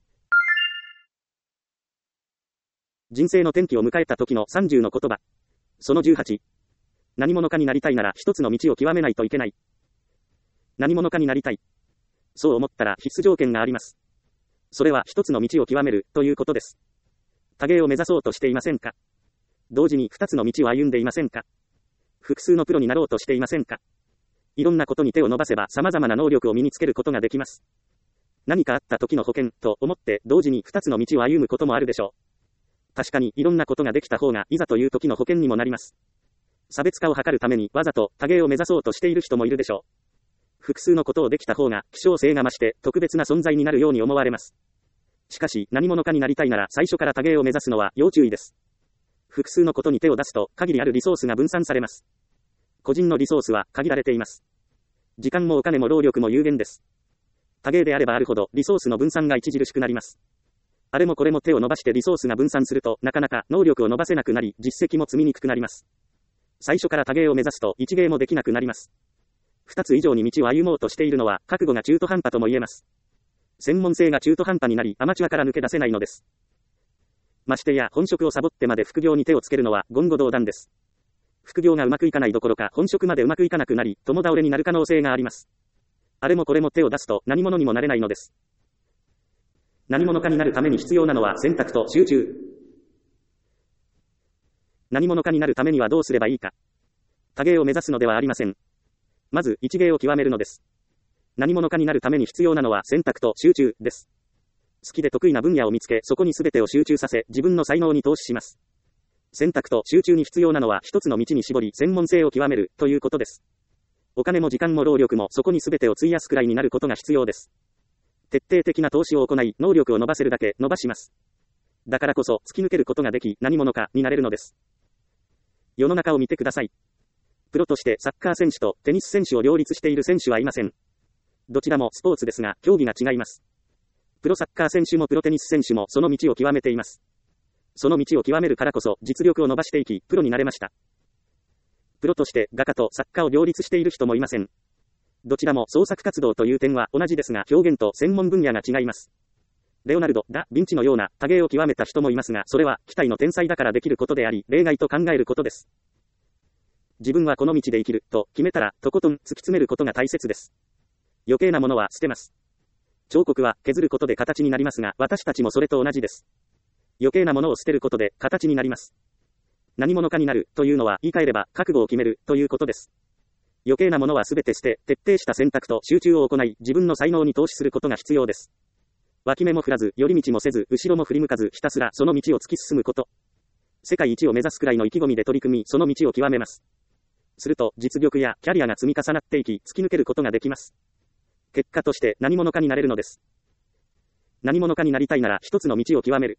人生の転機を迎えた時のさんじゅうの言葉。そのじゅうはち。何者かになりたいなら一つの道を極めないといけない。何者かになりたい。そう思ったら必須条件があります。それは一つの道を極めるということです。多芸を目指そうとしていませんか？同時に二つの道を歩んでいませんか？複数のプロになろうとしていませんか？ いろんなことに手を伸ばせば様々な能力を身につけることができます。何かあった時の保険と思って同時に二つの道を歩むこともあるでしょう。確かにいろんなことができた方がいざという時の保険にもなります。差別化を図るためにわざと多芸を目指そうとしている人もいるでしょう。複数のことをできた方が希少性が増して特別な存在になるように思われます。しかし何者かになりたいなら最初から多芸を目指すのは要注意です。複数のことに手を出すと限りあるリソースが分散されます。個人のリソースは限られています。時間もお金も労力も有限です。多芸であればあるほどリソースの分散が著しくなります。あれもこれも手を伸ばしてリソースが分散するとなかなか能力を伸ばせなくなり実績も積みにくくなります。最初から多芸を目指すと一芸もできなくなります。二つ以上に道を歩もうとしているのは覚悟が中途半端とも言えます。専門性が中途半端になりアマチュアから抜け出せないのです。ましてや本職をサボってまで副業に手をつけるのは言語道断です。副業がうまくいかないどころか本職までうまくいかなくなり共倒れになる可能性があります。あれもこれも手を出すと何者にもなれないのです。何者かになるために必要なのは選択と集中。何者かになるためにはどうすればいいか。多芸を目指すのではありません。まず一芸を極めるのです。何者かになるために必要なのは選択と集中です。好きで得意な分野を見つけそこに全てを集中させ自分の才能に投資します。選択と集中に必要なのは一つの道に絞り専門性を極めるということです。お金も時間も労力もそこに全てを費やすくらいになることが必要です。徹底的な投資を行い能力を伸ばせるだけ伸ばします。だからこそ突き抜けることができ何者かになれるのです。世の中を見てください。プロとしてサッカー選手とテニス選手を両立している選手はいません。どちらもスポーツですが競技が違います。プロサッカー選手もプロテニス選手もその道を極めています。その道を極めるからこそ実力を伸ばしていきプロになれました。プロとして画家と作家を両立している人もいません。どちらも創作活動という点は同じですが表現と専門分野が違います。レオナルド・ダ・ヴィンチのような多芸を極めた人もいますがそれは期待の天才だからできることであり例外と考えることです。自分はこの道で生きると決めたらとことん突き詰めることが大切です。余計なものは捨てます。彫刻は削ることで形になりますが私たちもそれと同じです。余計なものを捨てることで形になります。何者かになるというのは言い換えれば覚悟を決めるということです。余計なものはすべて捨て徹底した選択と集中を行い自分の才能に投資することが必要です。脇目も振らず寄り道もせず後ろも振り向かずひたすらその道を突き進むこと。世界一を目指すくらいの意気込みで取り組みその道を極めます。すると実力やキャリアが積み重なっていき突き抜けることができます。結果として何者かになれるのです。何者かになりたいなら一つの道を極める。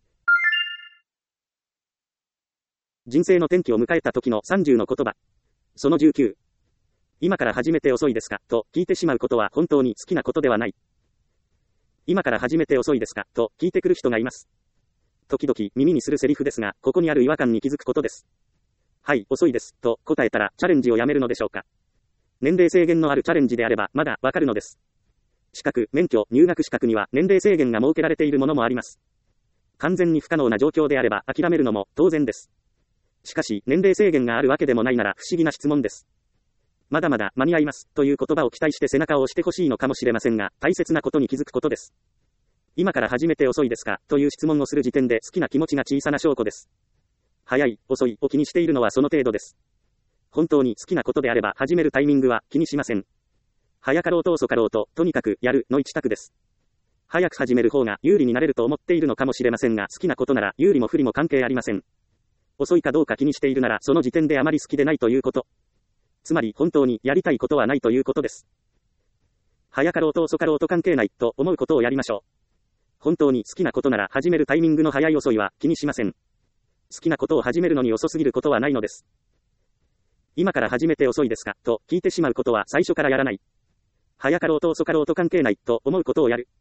人生の転機を迎えた時のさんじゅうの言葉。そのじゅうきゅう。今から始めて遅いですかと聞いてしまうことは本当に好きなことではない。今から始めて遅いですかと聞いてくる人がいます。時々耳にするセリフですが、ここにある違和感に気づくことです。はい、遅いですと答えたらチャレンジをやめるのでしょうか。年齢制限のあるチャレンジであればまだわかるのです。資格、免許、入学資格には年齢制限が設けられているものもあります。完全に不可能な状況であれば諦めるのも当然です。しかし、年齢制限があるわけでもないなら不思議な質問です。まだまだ間に合いますという言葉を期待して背中を押してほしいのかもしれませんが、大切なことに気づくことです。今から始めて遅いですかという質問をする時点で好きな気持ちが小さな証拠です。早い、遅いを気にしているのはその程度です。本当に好きなことであれば始めるタイミングは気にしません。早かろうと遅かろうと、とにかくやるの一択です。早く始める方が有利になれると思っているのかもしれませんが、好きなことなら有利も不利も関係ありません。遅いかどうか気にしているならその時点であまり好きでないということ。つまり本当にやりたいことはないということです。早かろうと遅かろうと関係ないと思うことをやりましょう。本当に好きなことなら始めるタイミングの早い遅いは気にしません。好きなことを始めるのに遅すぎることはないのです。今から始めて遅いですかと聞いてしまうことは最初からやらない。早かろうと遅かろうと関係ないと思うことをやる。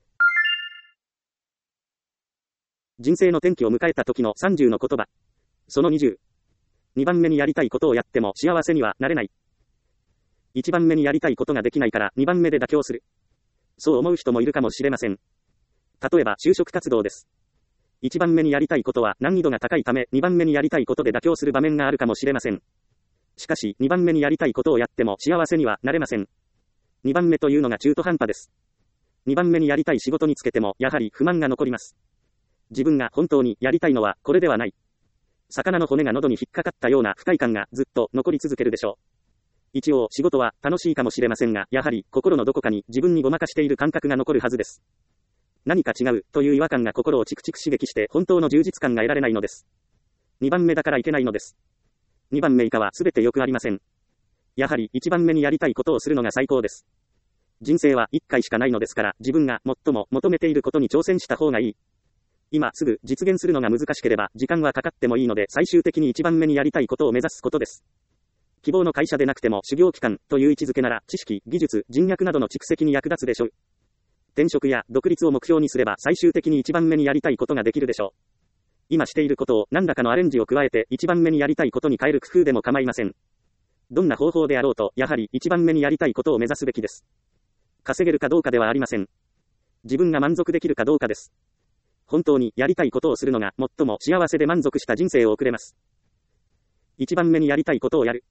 人生の転機を迎えた時のさんじゅうの言葉。そのにじゅう。にばんめにやりたいことをやっても幸せにはなれない。いちばんめにやりたいことができないからにばんめで妥協する。そう思う人もいるかもしれません。例えば就職活動です。いちばんめにやりたいことは難易度が高いためにばんめにやりたいことで妥協する場面があるかもしれません。しかしにばんめにやりたいことをやっても幸せにはなれません。にばんめというのが中途半端です。にばんめにやりたい仕事につけてもやはり不満が残ります。自分が本当にやりたいのはこれではない。魚の骨が喉に引っかかったような不快感がずっと残り続けるでしょう。 一応仕事は楽しいかもしれませんが、やはり心のどこかに自分にごまかしている感覚が残るはずです。何か違うという違和感が心をチクチク刺激して本当の充実感が得られないのです。にばんめだからいけないのです。にばんめ以下はすべてよくありません。やはりいちばんめにやりたいことをするのが最高です。人生はいっかいしかないのですから、自分が最も求めていることに挑戦した方がいい。今すぐ実現するのが難しければ時間はかかってもいいので、最終的にいちばんめにやりたいことを目指すことです。希望の会社でなくても修行期間という位置づけなら、知識、技術、人脈などの蓄積に役立つでしょう。転職や独立を目標にすれば最終的にいちばんめにやりたいことができるでしょう。今していることを何らかのアレンジを加えていちばんめにやりたいことに変える工夫でも構いません。どんな方法であろうと、やはりいちばんめにやりたいことを目指すべきです。稼げるかどうかではありません。自分が満足できるかどうかです。本当にやりたいことをするのが最も幸せで満足した人生を送れます。いちばんめにやりたいことをやる。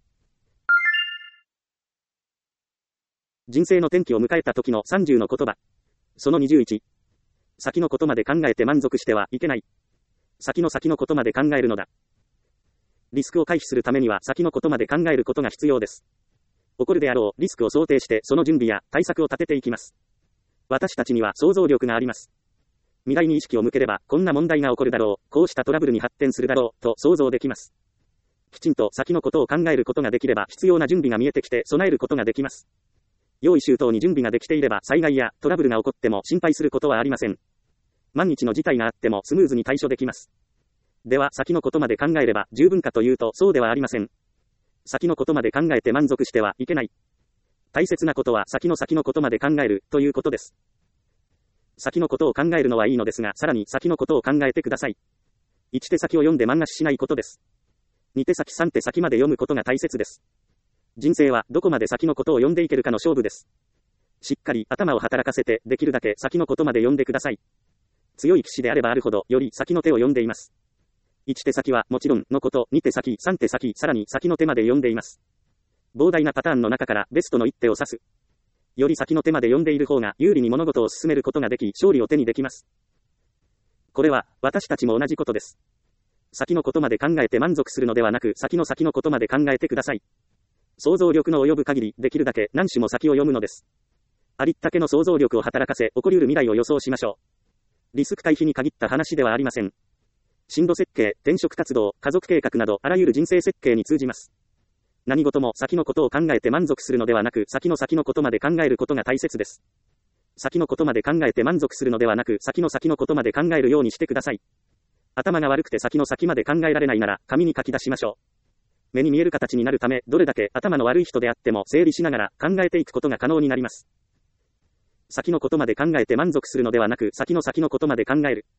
人生の転機を迎えた時のさんじゅうの言葉。そのにじゅういち。先のことまで考えて満足してはいけない。先の先のことまで考えるのだ。リスクを回避するためには先のことまで考えることが必要です。起こるであろうリスクを想定してその準備や対策を立てていきます。私たちには想像力があります。未来に意識を向ければこんな問題が起こるだろう、こうしたトラブルに発展するだろうと想像できます。きちんと先のことを考えることができれば必要な準備が見えてきて備えることができます。用意周到に準備ができていれば災害やトラブルが起こっても心配することはありません。万一の事態があってもスムーズに対処できます。では先のことまで考えれば十分かというとそうではありません。先のことまで考えて満足してはいけない。大切なことは先の先のことまで考えるということです。先のことを考えるのはいいのですが、さらに先のことを考えてください。いち手先を読んで漫画ししないことです。に手先さん手先まで読むことが大切です。人生はどこまで先のことを読んでいけるかの勝負です。しっかり頭を働かせてできるだけ先のことまで読んでください。強い棋士であればあるほどより先の手を読んでいます。いち手先はもちろんのこと、に手先、さん手先、さらに先の手まで読んでいます。膨大なパターンの中からベストの一手を指す。より先の手まで読んでいる方が有利に物事を進めることができ、勝利を手にできます。これは私たちも同じことです。先のことまで考えて満足するのではなく、先の先のことまで考えてください。想像力の及ぶ限り、できるだけ何種も先を読むのです。ありったけの想像力を働かせ、起こり得る未来を予想しましょう。リスク回避に限った話ではありません。進路設計、転職活動、家族計画など、あらゆる人生設計に通じます。何事も先のことを考えて満足するのではなく、先の先のことまで考えることが大切です。先のことまで考えて満足するのではなく、先の先のことまで考えるようにしてください。頭が悪くて先の先まで考えられないなら、紙に書き出しましょう。目に見える形になるため、どれだけ頭の悪い人であっても整理しながら考えていくことが可能になります。先のことまで考えて満足するのではなく、先の先のことまで考える。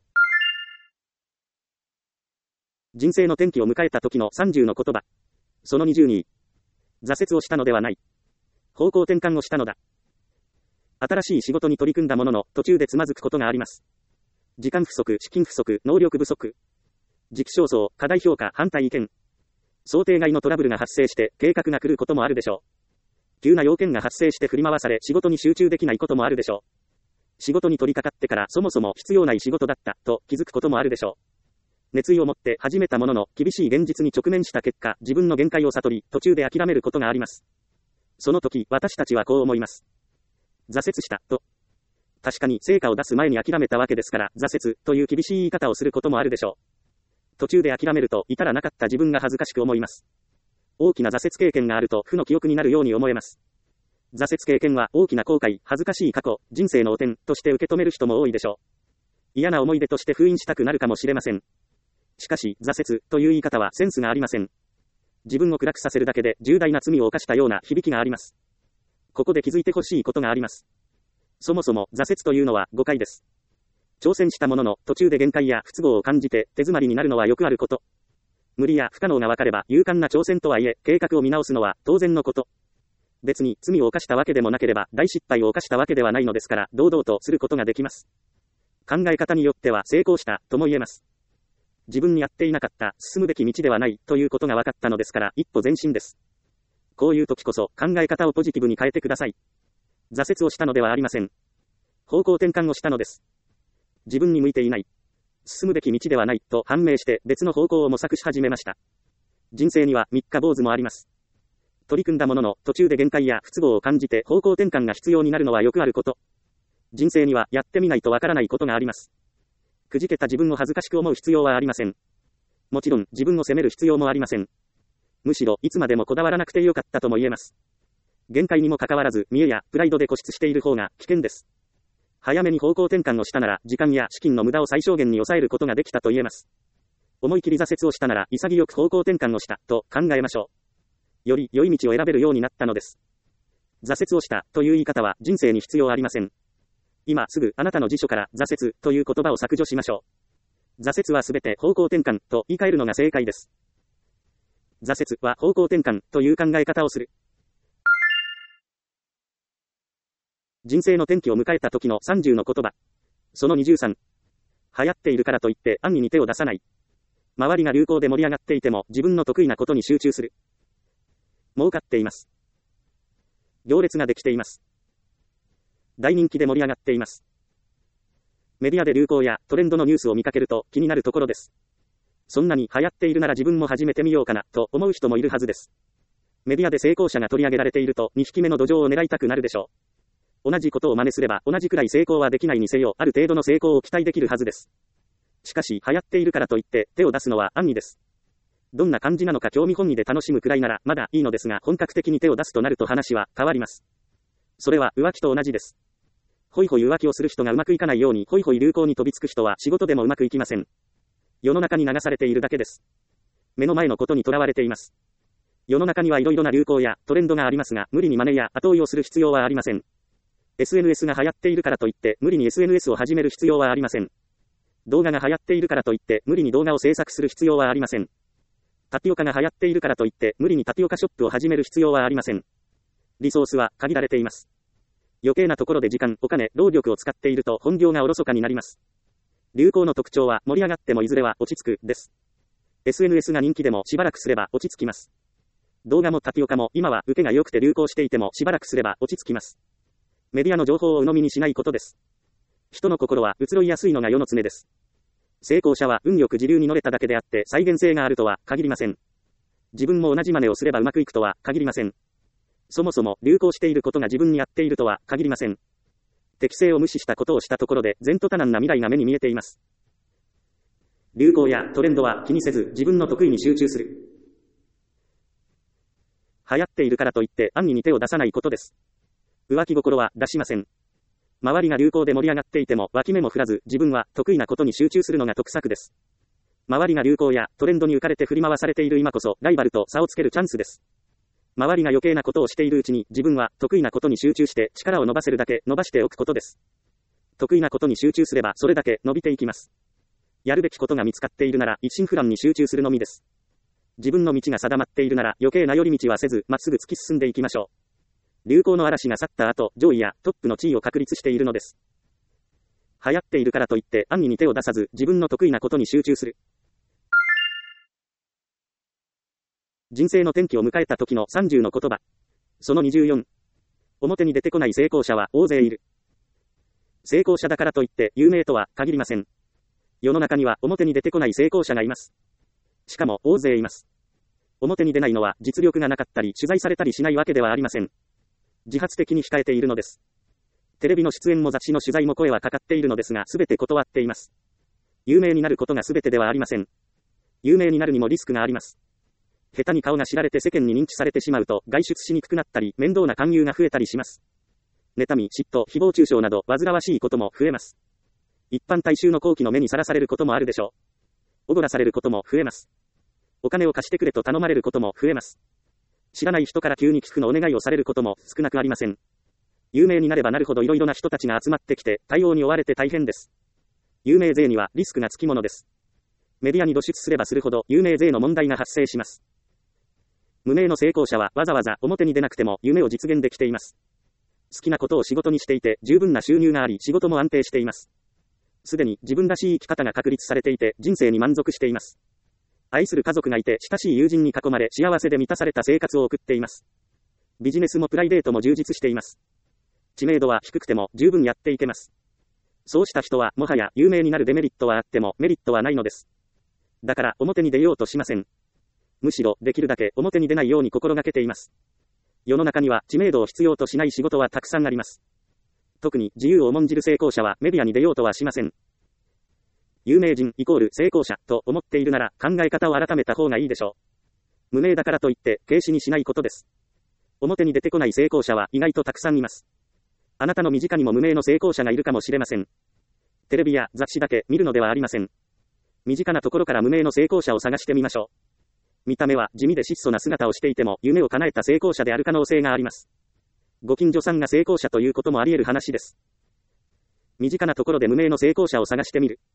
人生の転機を迎えた時のさんじゅうの言葉。そのにじゅうに。挫折をしたのではない。方向転換をしたのだ。新しい仕事に取り組んだものの、途中でつまずくことがあります。時間不足、資金不足、能力不足。時期尚早、過大評価、反対意見。想定外のトラブルが発生して、計画が狂うこともあるでしょう。急な要件が発生して振り回され、仕事に集中できないこともあるでしょう。仕事に取り掛かってからそもそも必要ない仕事だった、と気づくこともあるでしょう。熱意を持って始めたものの、厳しい現実に直面した結果、自分の限界を悟り、途中で諦めることがあります。その時、私たちはこう思います。挫折した、と。確かに成果を出す前に諦めたわけですから、挫折、という厳しい言い方をすることもあるでしょう。途中で諦めると、いたらなかった自分が恥ずかしく思います。大きな挫折経験があると、負の記憶になるように思えます。挫折経験は大きな後悔、恥ずかしい過去、人生の汚点、として受け止める人も多いでしょう。嫌な思い出として封印したくなるかもしれません。しかし、挫折、という言い方はセンスがありません。自分を暗くさせるだけで、重大な罪を犯したような響きがあります。ここで気づいてほしいことがあります。そもそも、挫折というのは誤解です。挑戦したものの、途中で限界や不都合を感じて、手詰まりになるのはよくあること。無理や不可能が分かれば、勇敢な挑戦とはいえ、計画を見直すのは当然のこと。別に罪を犯したわけでもなければ、大失敗を犯したわけではないのですから、堂々とすることができます。考え方によっては成功した、とも言えます。自分にやっていなかった、進むべき道ではない、ということが分かったのですから、一歩前進です。こういう時こそ、考え方をポジティブに変えてください。挫折をしたのではありません。方向転換をしたのです。自分に向いていない。進むべき道ではない、と判明して別の方向を模索し始めました。人生には三日坊主もあります。 取り組んだものの、途中で限界や不都合を感じて方向転換が必要になるのはよくあること。人生にはやってみないとわからないことがあります。くじけた自分を恥ずかしく思う必要はありません。もちろん、自分を責める必要もありません。むしろ、いつまでもこだわらなくてよかったとも言えます。限界にもかかわらず、見栄やプライドで固執している方が危険です。早めに方向転換をしたなら、時間や資金の無駄を最小限に抑えることができたと言えます。思い切り挫折をしたなら、潔く方向転換をした、と考えましょう。より良い道を選べるようになったのです。挫折をした、という言い方は人生に必要ありません。今すぐあなたの辞書から挫折という言葉を削除しましょう。挫折はすべて方向転換と言い換えるのが正解です。挫折は方向転換という考え方をする。人生の転機を迎えた時のさんじゅうの言葉。そのにじゅうさん。流行っているからといって安易に手を出さない。周りが流行で盛り上がっていても自分の得意なことに集中する。儲かっています。行列ができています。大人気で盛り上がっています。メディアで流行やトレンドのニュースを見かけると気になるところです。そんなに流行っているなら自分も始めてみようかなと思う人もいるはずです。メディアで成功者が取り上げられているとにひきめの土壌を狙いたくなるでしょう。同じことを真似すれば同じくらい成功はできないにせよ、ある程度の成功を期待できるはずです。しかし流行っているからといって手を出すのは安易です。どんな感じなのか興味本位で楽しむくらいならまだいいのですが、本格的に手を出すとなると話は変わります。それは浮気と同じです。ホイホイ浮気をする人がうまくいかないように、ホイホイ流行に飛びつく人は仕事でもうまくいきません。世の中に流されているだけです。目の前のことにとらわれています。世の中にはいろいろな流行やトレンドがありますが、無理に真似や後追いをする必要はありません。エスエヌエス が流行っているからといって、無理に エスエヌエス を始める必要はありません。動画が流行っているからといって、無理に動画を制作する必要はありません。タピオカが流行っているからといって、無理にタピオカショップを始める必要はありません。リソースは限られています。余計なところで時間、お金、労力を使っていると本業がおろそかになります。流行の特徴は盛り上がってもいずれは落ち着くです。エスエヌエス が人気でもしばらくすれば落ち着きます。動画もタピオカも今は受けが良くて流行していてもしばらくすれば落ち着きます。メディアの情報を鵜呑みにしないことです。人の心は移ろいやすいのが世の常です。成功者は運よく時流に乗れただけであって再現性があるとは限りません。自分も同じ真似をすればうまくいくとは限りません。そもそも流行していることが自分に合っているとは限りません。適性を無視したことをしたところで前途多難な未来が目に見えています。流行やトレンドは気にせず自分の得意に集中する。流行っているからといって安易に手を出さないことです。浮気心は出しません。周りが流行で盛り上がっていても脇目も振らず自分は得意なことに集中するのが得策です。周りが流行やトレンドに浮かれて振り回されている今こそライバルと差をつけるチャンスです。周りが余計なことをしているうちに自分は得意なことに集中して力を伸ばせるだけ伸ばしておくことです。得意なことに集中すればそれだけ伸びていきます。やるべきことが見つかっているなら一心不乱に集中するのみです。自分の道が定まっているなら余計な寄り道はせずまっすぐ突き進んでいきましょう。流行の嵐が去った後、上位やトップの地位を確立しているのです。流行っているからといって安易に手を出さず自分の得意なことに集中する。人生の転機を迎えた時のさんじゅうの言葉。そのにじゅうよん。表に出てこない成功者は大勢いる。成功者だからといって有名とは限りません。世の中には表に出てこない成功者がいます。しかも大勢います。表に出ないのは実力がなかったり取材されたりしないわけではありません。自発的に控えているのです。テレビの出演も雑誌の取材も声はかかっているのですが全て断っています。有名になることが全てではありません。有名になるにもリスクがあります。下手に顔が知られて世間に認知されてしまうと外出しにくくなったり面倒な勧誘が増えたりします。妬み、嫉妬、誹謗中傷など煩わしいことも増えます。一般大衆の好奇の目にさらされることもあるでしょう。おごらされることも増えます。お金を貸してくれと頼まれることも増えます。知らない人から急に寄付のお願いをされることも少なくありません。有名になればなるほどいろいろな人たちが集まってきて対応に追われて大変です。有名税にはリスクがつきものです。メディアに露出すればするほど有名税の問題が発生します。無名の成功者はわざわざ表に出なくても夢を実現できています。好きなことを仕事にしていて十分な収入があり仕事も安定しています。すでに自分らしい生き方が確立されていて人生に満足しています。愛する家族がいて親しい友人に囲まれ幸せで満たされた生活を送っています。ビジネスもプライベートも充実しています。知名度は低くても十分やっていけます。そうした人はもはや有名になるデメリットはあってもメリットはないのです。だから表に出ようとしません。むしろできるだけ表に出ないように心がけています。 世の中には知名度を必要としない仕事はたくさんあります。特に自由を重んじる成功者はメディアに出ようとはしません。有名人イコール成功者と思っているなら考え方を改めた方がいいでしょう。無名だからといって軽視にしないことです。表に出てこない成功者は意外とたくさんいます。あなたの身近にも無名の成功者がいるかもしれません。テレビや雑誌だけ見るのではありません。身近なところから無名の成功者を探してみましょう。見た目は地味で質素な姿をしていても夢を叶えた成功者である可能性があります。ご近所さんが成功者ということもあり得る話です。身近なところで無名の成功者を探してみる。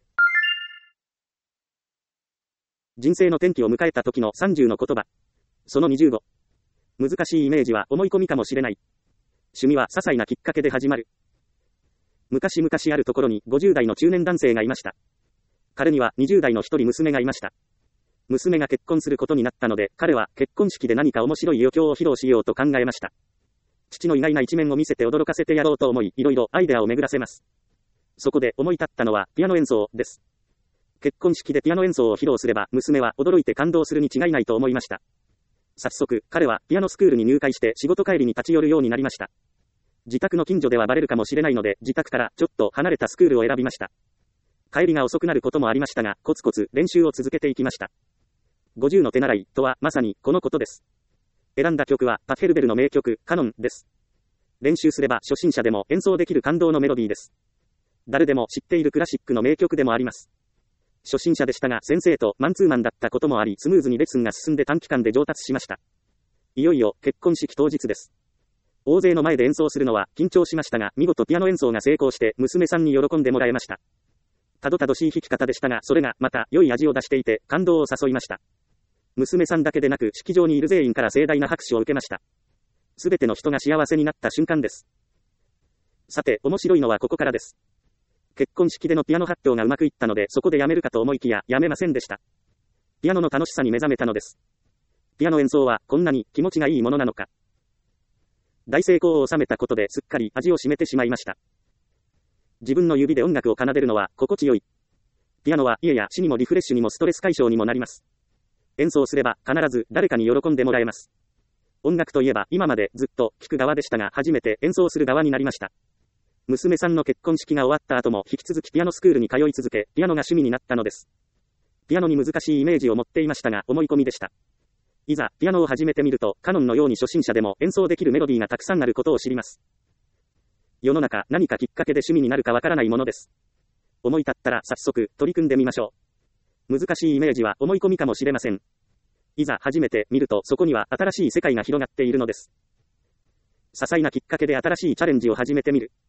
人生の転機を迎えた時のさんじゅうの言葉。そのにじゅうご。難しいイメージは思い込みかもしれない。趣味は些細なきっかけで始まる。昔々あるところにごじゅう代の中年男性がいました。彼にはにじゅう代の一人娘がいました。娘が結婚することになったので、彼は結婚式で何か面白い余興を披露しようと考えました。父の意外な一面を見せて驚かせてやろうと思い、いろいろアイデアを巡らせます。そこで思い立ったのはピアノ演奏です。結婚式でピアノ演奏を披露すれば娘は驚いて感動するに違いないと思いました。早速、彼はピアノスクールに入会して仕事帰りに立ち寄るようになりました。自宅の近所ではバレるかもしれないので、自宅からちょっと離れたスクールを選びました。帰りが遅くなることもありましたが、コツコツ練習を続けていきました。ごじゅうの手習いとはまさにこのことです。選んだ曲はパフェルベルの名曲カノンです。練習すれば初心者でも演奏できる感動のメロディーです。誰でも知っているクラシックの名曲でもあります。初心者でしたが先生とマンツーマンだったこともあり、スムーズにレッスンが進んで短期間で上達しました。いよいよ結婚式当日です。大勢の前で演奏するのは緊張しましたが、見事ピアノ演奏が成功して娘さんに喜んでもらえました。たどたどしい弾き方でしたが、それがまた良い味を出していて感動を誘いました。娘さんだけでなく式場にいる全員から盛大な拍手を受けました。すべての人が幸せになった瞬間です。さて、面白いのはここからです。結婚式でのピアノ発表がうまくいったので、そこでやめるかと思いきや、やめませんでした。ピアノの楽しさに目覚めたのです。ピアノ演奏はこんなに気持ちがいいものなのか。大成功を収めたことですっかり味を占めてしまいました。自分の指で音楽を奏でるのは心地よい。ピアノは家や死にもリフレッシュにもストレス解消にもなります。演奏すれば必ず誰かに喜んでもらえます。音楽といえば今までずっと聴く側でしたが、初めて演奏する側になりました。娘さんの結婚式が終わった後も引き続きピアノスクールに通い続け、ピアノが趣味になったのです。ピアノに難しいイメージを持っていましたが、思い込みでした。いざピアノを始めてみると、カノンのように初心者でも演奏できるメロディーがたくさんあることを知ります。世の中、何かきっかけで趣味になるかわからないものです。思い立ったら早速取り組んでみましょう。難しいイメージは思い込みかもしれません。いざ始めてみると、そこには新しい世界が広がっているのです。些細なきっかけで新しいチャレンジを始めてみる。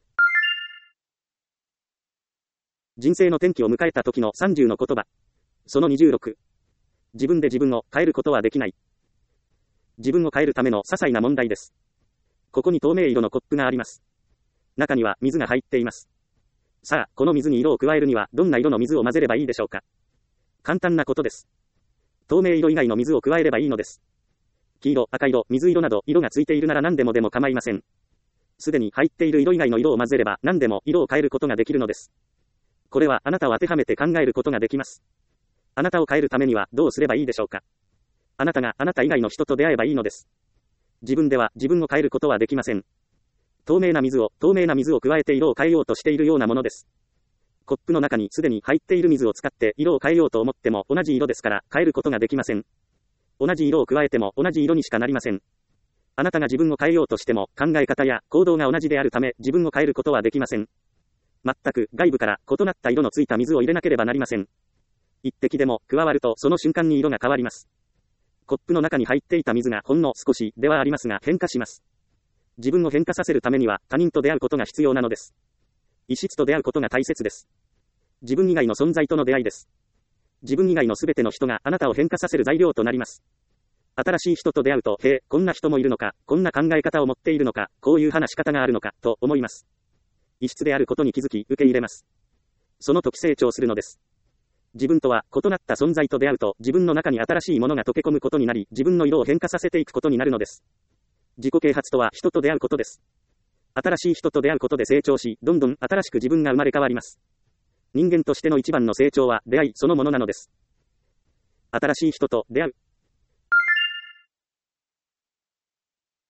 人生の転機を迎えた時のさんじゅうの言葉。そのにじゅうろく。自分で自分を変えることはできない。自分を変えるための些細な問題です。ここに透明色のコップがあります。中には水が入っています。さあ、この水に色を加えるにはどんな色の水を混ぜればいいでしょうか。簡単なことです。透明色以外の水を加えればいいのです。黄色、赤色、水色など色がついているなら何でもでも構いません。すでに入っている色以外の色を混ぜれば何でも色を変えることができるのです。これはあなたを当てはめて考えることができます。あなたを変えるためにはどうすればいいでしょうか。あなたがあなた以外の人と出会えばいいのです。自分では自分を変えることはできません。透明な水を透明な水を加えて色を変えようとしているようなものです。コップの中にすでに入っている水を使って色を変えようと思っても同じ色ですから変えることができません。同じ色を加えても同じ色にしかなりません。あなたが自分を変えようとしても考え方や行動が同じであるため自分を変えることはできません。全く外部から異なった色のついた水を入れなければなりません。一滴でも加わるとその瞬間に色が変わります。コップの中に入っていた水がほんの少しではありますが変化します。自分を変化させるためには他人と出会うことが必要なのです。異質と出会うことが大切です。自分以外の存在との出会いです。自分以外のすべての人があなたを変化させる材料となります。新しい人と出会うと、へえ、こんな人もいるのか、こんな考え方を持っているのか、こういう話し方があるのか、と思います。異質であることに気づき、受け入れます。その時成長するのです。自分とは異なった存在と出会うと、自分の中に新しいものが溶け込むことになり、自分の色を変化させていくことになるのです。自己啓発とは人と出会うことです。新しい人と出会うことで成長し、どんどん新しく自分が生まれ変わります。人間としての一番の成長は出会いそのものなのです。新しい人と出会う。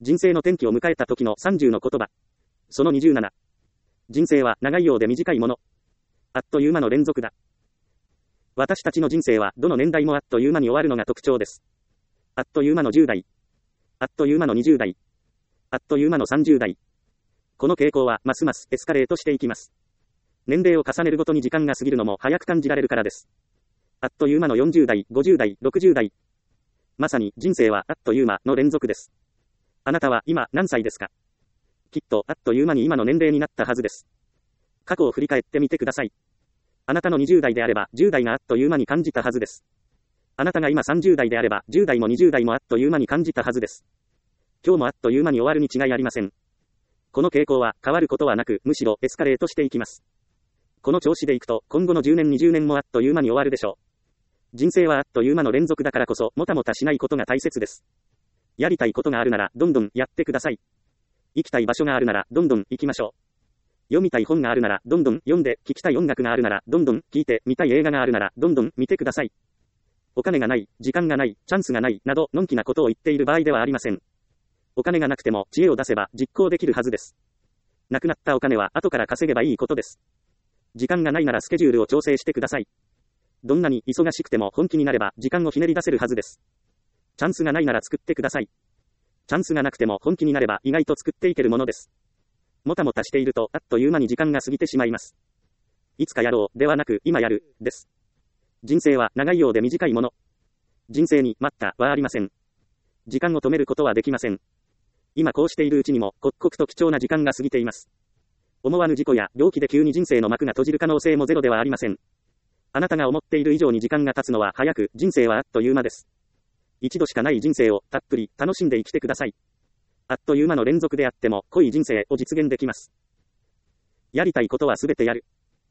人生の転機を迎えた時のさんじゅうの言葉。そのにじゅうなな。人生は長いようで短いもの。あっという間の連続だ。私たちの人生はどの年代もあっという間に終わるのが特徴です。あっという間のじゅう代。あっという間のにじゅう代。あっという間のさんじゅう代。この傾向はますますエスカレートしていきます。年齢を重ねるごとに時間が過ぎるのも早く感じられるからです。あっという間のよんじゅう代、ごじゅう代、ろくじゅう代。まさに人生はあっという間の連続です。あなたは今何歳ですか？きっとあっという間に今の年齢になったはずです。過去を振り返ってみてください。あなたのにじゅう代であればじゅう代があっという間に感じたはずです。あなたが今さんじゅう代であればじゅう代もにじゅう代もあっという間に感じたはずです。今日もあっという間に終わるに違いありません。この傾向は変わることはなく、むしろエスカレートしていきます。この調子でいくと今後のじゅうねんにじゅうねんもあっという間に終わるでしょう。人生はあっという間の連続だからこそもたもたしないことが大切です。やりたいことがあるならどんどんやってください。行きたい場所があるならどんどん行きましょう。読みたい本があるならどんどん読んで、聞きたい音楽があるならどんどん聞いて、見たい映画があるならどんどん見てください。お金がない、時間がない、チャンスがないなどのんきなことを言っている場合ではありません。お金がなくても知恵を出せば実行できるはずです。なくなったお金は後から稼げばいいことです。時間がないならスケジュールを調整してください。どんなに忙しくても本気になれば時間をひねり出せるはずです。チャンスがないなら作ってください。チャンスがなくても本気になれば意外と作っていけるものです。もたもたしているとあっという間に時間が過ぎてしまいます。いつかやろうではなく今やるです。人生は長いようで短いもの。人生に待ったはありません。時間を止めることはできません。今こうしているうちにも刻々と貴重な時間が過ぎています。思わぬ事故や病気で急に人生の幕が閉じる可能性もゼロではありません。あなたが思っている以上に時間が経つのは早く、人生はあっという間です。一度しかない人生をたっぷり楽しんで生きてください。あっという間の連続であっても濃い人生を実現できます。やりたいことはすべてやる。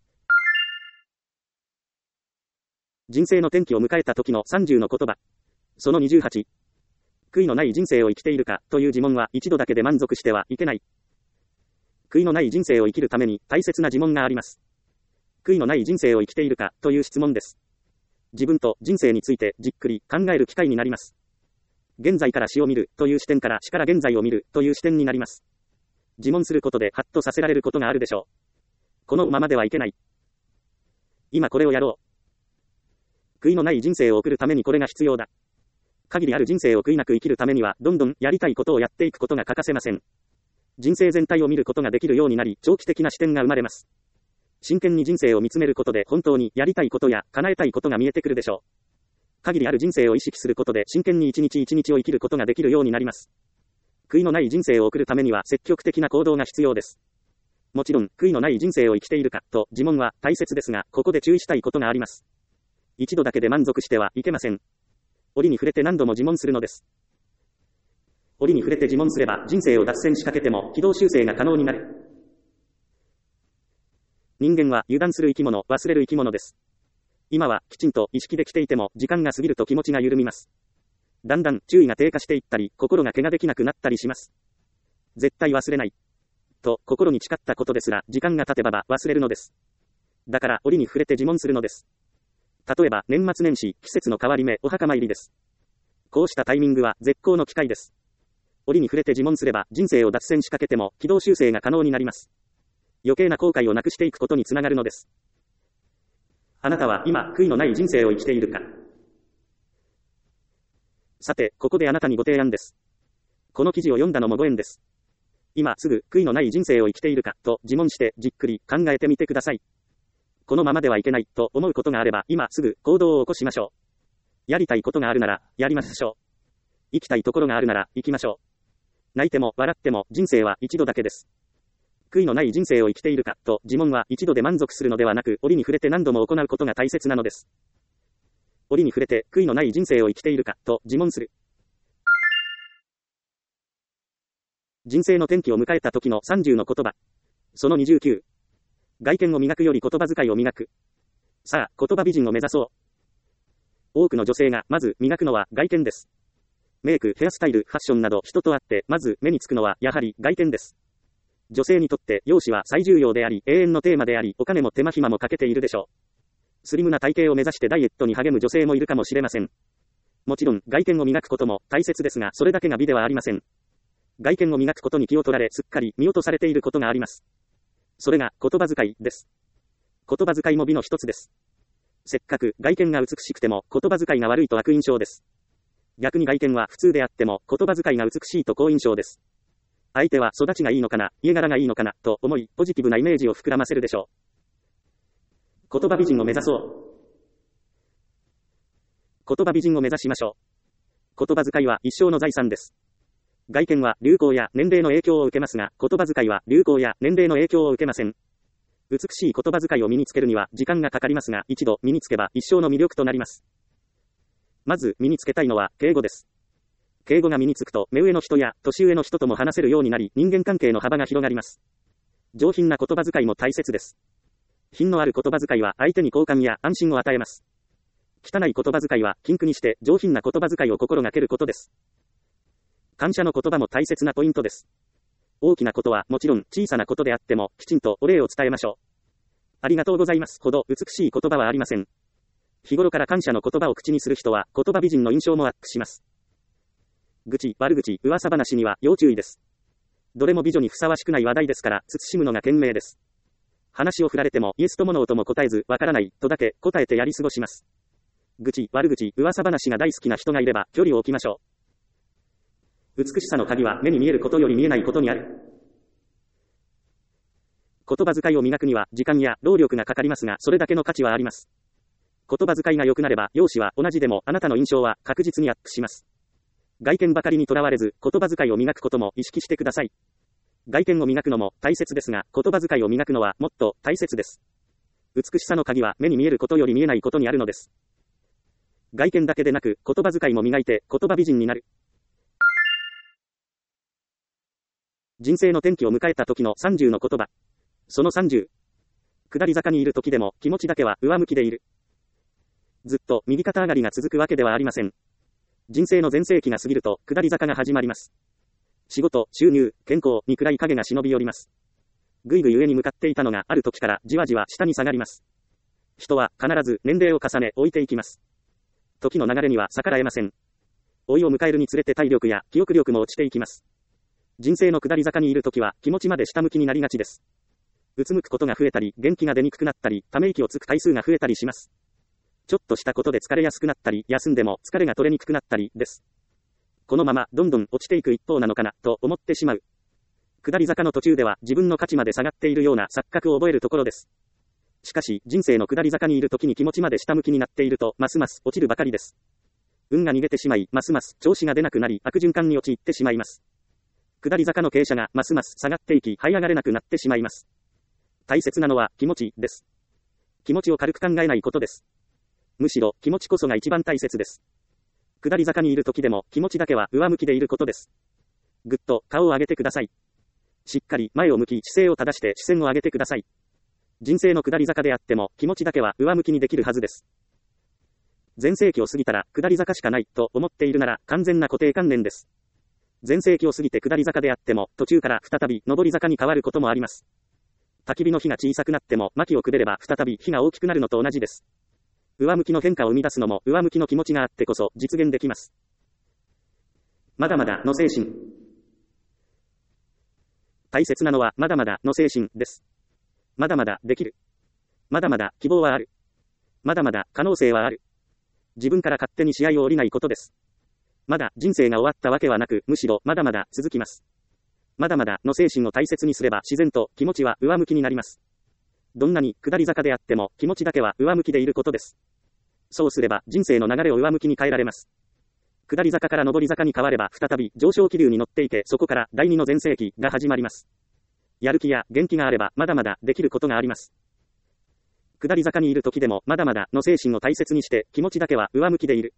人生の転機を迎えた時のさんじゅうの言葉。そのにじゅうはち。悔いのない人生を生きているかという自問は一度だけで満足してはいけない。悔いのない人生を生きるために大切な自問があります。悔いのない人生を生きているかという質問です。自分と人生についてじっくり考える機会になります。現在から死を見るという視点から死から現在を見るという視点になります。自問することでハッとさせられることがあるでしょう。このままではいけない。今これをやろう。悔いのない人生を送るためにこれが必要だ。限りある人生を悔いなく生きるためにはどんどんやりたいことをやっていくことが欠かせません。人生全体を見ることができるようになり、長期的な視点が生まれます。真剣に人生を見つめることで本当にやりたいことや叶えたいことが見えてくるでしょう。限りある人生を意識することで真剣に一日一日を生きることができるようになります。悔いのない人生を送るためには積極的な行動が必要です。もちろん、悔いのない人生を生きているかと自問は大切ですが、ここで注意したいことがあります。一度だけで満足してはいけません。折に触れて何度も自問するのです。折に触れて自問すれば人生を脱線しかけても軌道修正が可能になる。人間は油断する生き物、忘れる生き物です。今はきちんと意識できていても時間が過ぎると気持ちが緩みます。だんだん注意が低下していったり、心が怪我できなくなったりします。絶対忘れない。と心に誓ったことですら時間が経てばば忘れるのです。だから折に触れて自問するのです。例えば年末年始、季節の変わり目、お墓参りです。こうしたタイミングは絶好の機会です。折に触れて自問すれば人生を脱線しかけても軌道修正が可能になります。余計な後悔をなくしていくことにつながるのです。あなたは今、悔いのない人生を生きているか。さて、ここであなたにご提案です。この記事を読んだのもご縁です。今すぐ、悔いのない人生を生きているか、と自問してじっくり考えてみてください。このままではいけない、と思うことがあれば、今すぐ行動を起こしましょう。やりたいことがあるなら、やりましょう。行きたいところがあるなら、行きましょう。泣いても笑っても人生は一度だけです。悔いのない人生を生きているか、と自問は一度で満足するのではなく、折に触れて何度も行うことが大切なのです。折に触れて悔いのない人生を生きているか、と自問する。人生の転機を迎えた時のさんじゅうの言葉。そのにじゅうきゅう。外見を磨くより言葉遣いを磨く。さあ、言葉美人を目指そう。多くの女性がまず磨くのは外見です。メイク、ヘアスタイル、ファッションなど人と会ってまず目につくのはやはり外見です。女性にとって容姿は最重要であり、永遠のテーマであり、お金も手間暇もかけているでしょう。スリムな体型を目指してダイエットに励む女性もいるかもしれません。もちろん外見を磨くことも大切ですが、それだけが美ではありません。 外見を磨くことに気を取られすっかり見落とされていることがあります。それが言葉遣いです。言葉遣いも美の一つです。せっかく外見が美しくても言葉遣いが悪いと悪印象です。逆に外見は普通であっても言葉遣いが美しいと好印象です。相手は育ちがいいのかな、家柄がいいのかな、と思い、ポジティブなイメージを膨らませるでしょう。言葉美人を目指そう。言葉美人を目指しましょう。言葉遣いは一生の財産です。外見は流行や年齢の影響を受けますが、言葉遣いは流行や年齢の影響を受けません。美しい言葉遣いを身につけるには時間がかかりますが、一度身につけば一生の魅力となります。まず身につけたいのは敬語です。敬語が身につくと、目上の人や年上の人とも話せるようになり、人間関係の幅が広がります。上品な言葉遣いも大切です。品のある言葉遣いは相手に好感や安心を与えます。汚い言葉遣いは禁句にして上品な言葉遣いを心がけることです。感謝の言葉も大切なポイントです。大きなことはもちろん小さなことであってもきちんとお礼を伝えましょう。ありがとうございますほど美しい言葉はありません。日頃から感謝の言葉を口にする人は言葉美人の印象もアップします。愚痴、悪口、噂話には要注意です。どれも美女にふさわしくない話題ですから慎むのが賢明です。話を振られてもイエスともノーとも答えずわからないとだけ答えてやり過ごします。愚痴、悪口、噂話が大好きな人がいれば距離を置きましょう。美しさの鍵は目に見えることより見えないことにある。言葉遣いを磨くには時間や労力がかかりますが、それだけの価値はあります。言葉遣いが良くなれば容姿は同じでもあなたの印象は確実にアップします。外見ばかりにとらわれず言葉遣いを磨くことも意識してください。外見を磨くのも大切ですが、言葉遣いを磨くのはもっと大切です。美しさの鍵は目に見えることより見えないことにあるのです。外見だけでなく言葉遣いも磨いて言葉美人になる。人生の転機を迎えた時のさんじゅうの言葉。そのさんじゅう。下り坂にいる時でも気持ちだけは上向きでいる。ずっと右肩上がりが続くわけではありません。人生の全盛期が過ぎると下り坂が始まります。仕事、収入、健康に暗い影が忍び寄ります。ぐいぐい上に向かっていたのがある時からじわじわ下に下がります。人は必ず年齢を重ね置いていきます。時の流れには逆らえません。老いを迎えるにつれて体力や記憶力も落ちていきます。人生の下り坂にいるときは気持ちまで下向きになりがちです。うつむくことが増えたり、元気が出にくくなったり、ため息をつく回数が増えたりします。ちょっとしたことで疲れやすくなったり、休んでも疲れが取れにくくなったりです。このままどんどん落ちていく一方なのかなと思ってしまう。下り坂の途中では自分の価値まで下がっているような錯覚を覚えるところです。しかし人生の下り坂にいるときに気持ちまで下向きになっているとますます落ちるばかりです。運が逃げてしまい、ますます調子が出なくなり悪循環に陥ってしまいます。下り坂の傾斜がますます下がっていき、這い上がれなくなってしまいます。大切なのは気持ちです。気持ちを軽く考えないことです。むしろ気持ちこそが一番大切です。下り坂にいる時でも気持ちだけは上向きでいることです。ぐっと顔を上げてください。しっかり前を向き姿勢を正して視線を上げてください。人生の下り坂であっても気持ちだけは上向きにできるはずです。全盛期を過ぎたら下り坂しかないと思っているなら完全な固定観念です。全盛期を過ぎて下り坂であっても途中から再び上り坂に変わることもあります。焚き火の火が小さくなっても薪をくべれば再び火が大きくなるのと同じです。上向きの変化を生み出すのも上向きの気持ちがあってこそ実現できます。まだまだの精神。大切なのはまだまだの精神です。まだまだできる。まだまだ希望はある。まだまだ可能性はある。自分から勝手に試合を降りないことです。まだ人生が終わったわけはなく、むしろまだまだ続きます。まだまだの精神を大切にすれば自然と気持ちは上向きになります。どんなに下り坂であっても気持ちだけは上向きでいることです。そうすれば人生の流れを上向きに変えられます。下り坂から上り坂に変われば再び上昇気流に乗っていて、そこから第二の全盛期が始まります。やる気や元気があればまだまだできることがあります。下り坂にいる時でもまだまだの精神を大切にして気持ちだけは上向きでいる。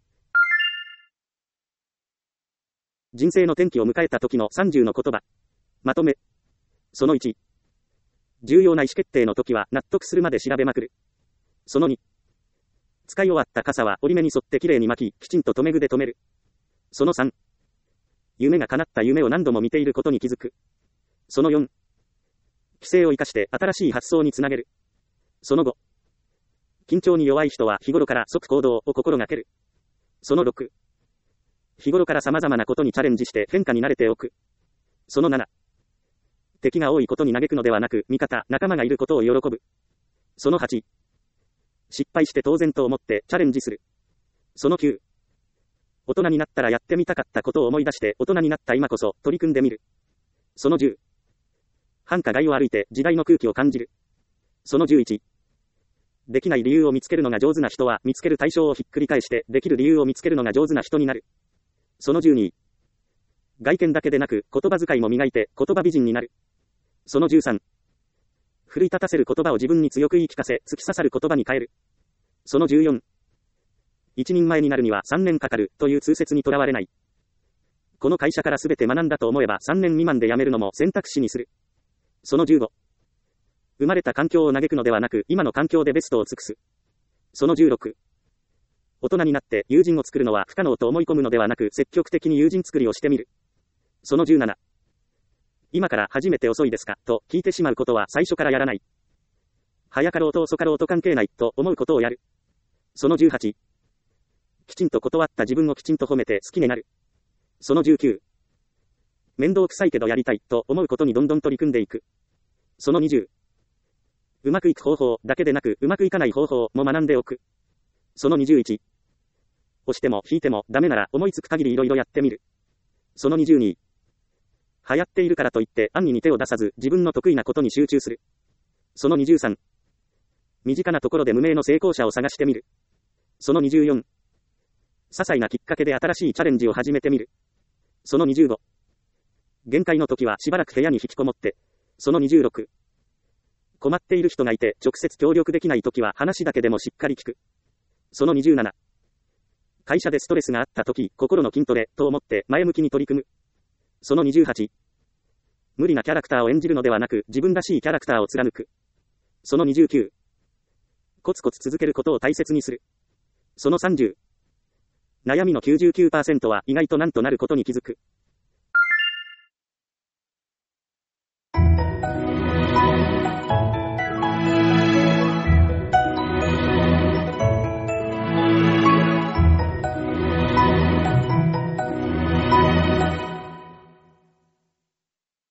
人生の転機を迎えた時のさんじゅうの言葉。まとめ。そのいち。重要な意思決定の時は納得するまで調べまくる。そのに。使い終わった傘は折り目に沿ってきれいに巻き、きちんと留め具で留める。そのさん。夢が叶った夢を何度も見ていることに気づく。そのよん。規制を生かして新しい発想につなげる。そのご。緊張に弱い人は日頃から即行動を心がける。そのろく。 日頃から様々なことにチャレンジして変化に慣れておく。そのなな、敵が多いことに嘆くのではなく、味方、仲間がいることを喜ぶ。そのはち、失敗して当然と思ってチャレンジする。そのきゅう、大人になったらやってみたかったことを思い出して大人になった今こそ取り組んでみる。そのじゅう、繁華街を歩いて時代の空気を感じる。そのじゅういち、できない理由を見つけるのが上手な人は見つける対象をひっくり返してできる理由を見つけるのが上手な人になる。そのじゅうに、外見だけでなく言葉遣いも磨いて言葉美人になる。そのじゅうさん、奮い立たせる言葉を自分に強く言い聞かせ突き刺さる言葉に変える。そのじゅうよん、一人前になるにはさんねんかかるという通説にとらわれない。この会社からすべて学んだと思えばさんねん未満で辞めるのも選択肢にする。そのじゅうご、生まれた環境を嘆くのではなく今の環境でベストを尽くす。そのじゅうろく、大人になって友人を作るのは不可能と思い込むのではなく積極的に友人作りをしてみる。そのじゅうなな、今から初めて遅いですかと聞いてしまうことは最初からやらない。早かろうと遅かろうと関係ないと思うことをやる。そのじゅうはち、きちんと断った自分をきちんと褒めて好きになる。そのじゅうきゅう、面倒くさいけどやりたいと思うことにどんどん取り組んでいく。そのにじゅう、うまくいく方法だけでなくうまくいかない方法も学んでおく。そのにじゅういち、押しても引いてもダメなら思いつく限りいろいろやってみる。そのにじゅうに、流行っているからといって安易に手を出さず自分の得意なことに集中する。そのにじゅうさん、身近なところで無名の成功者を探してみる。そのにじゅうよん、些細なきっかけで新しいチャレンジを始めてみる。そのにじゅうご、限界の時はしばらく部屋に引きこもって。そのにじゅうろく、困っている人がいて直接協力できない時は話だけでもしっかり聞く。そのにじゅうなな、会社でストレスがあった時心の筋トレと思って前向きに取り組む。そのにじゅうはち、無理なキャラクターを演じるのではなく自分らしいキャラクターを貫く。そのにじゅうきゅう、コツコツ続けることを大切にする。そのさんじゅう、悩みの きゅうじゅうきゅうパーセント は意外となんとなることに気づく。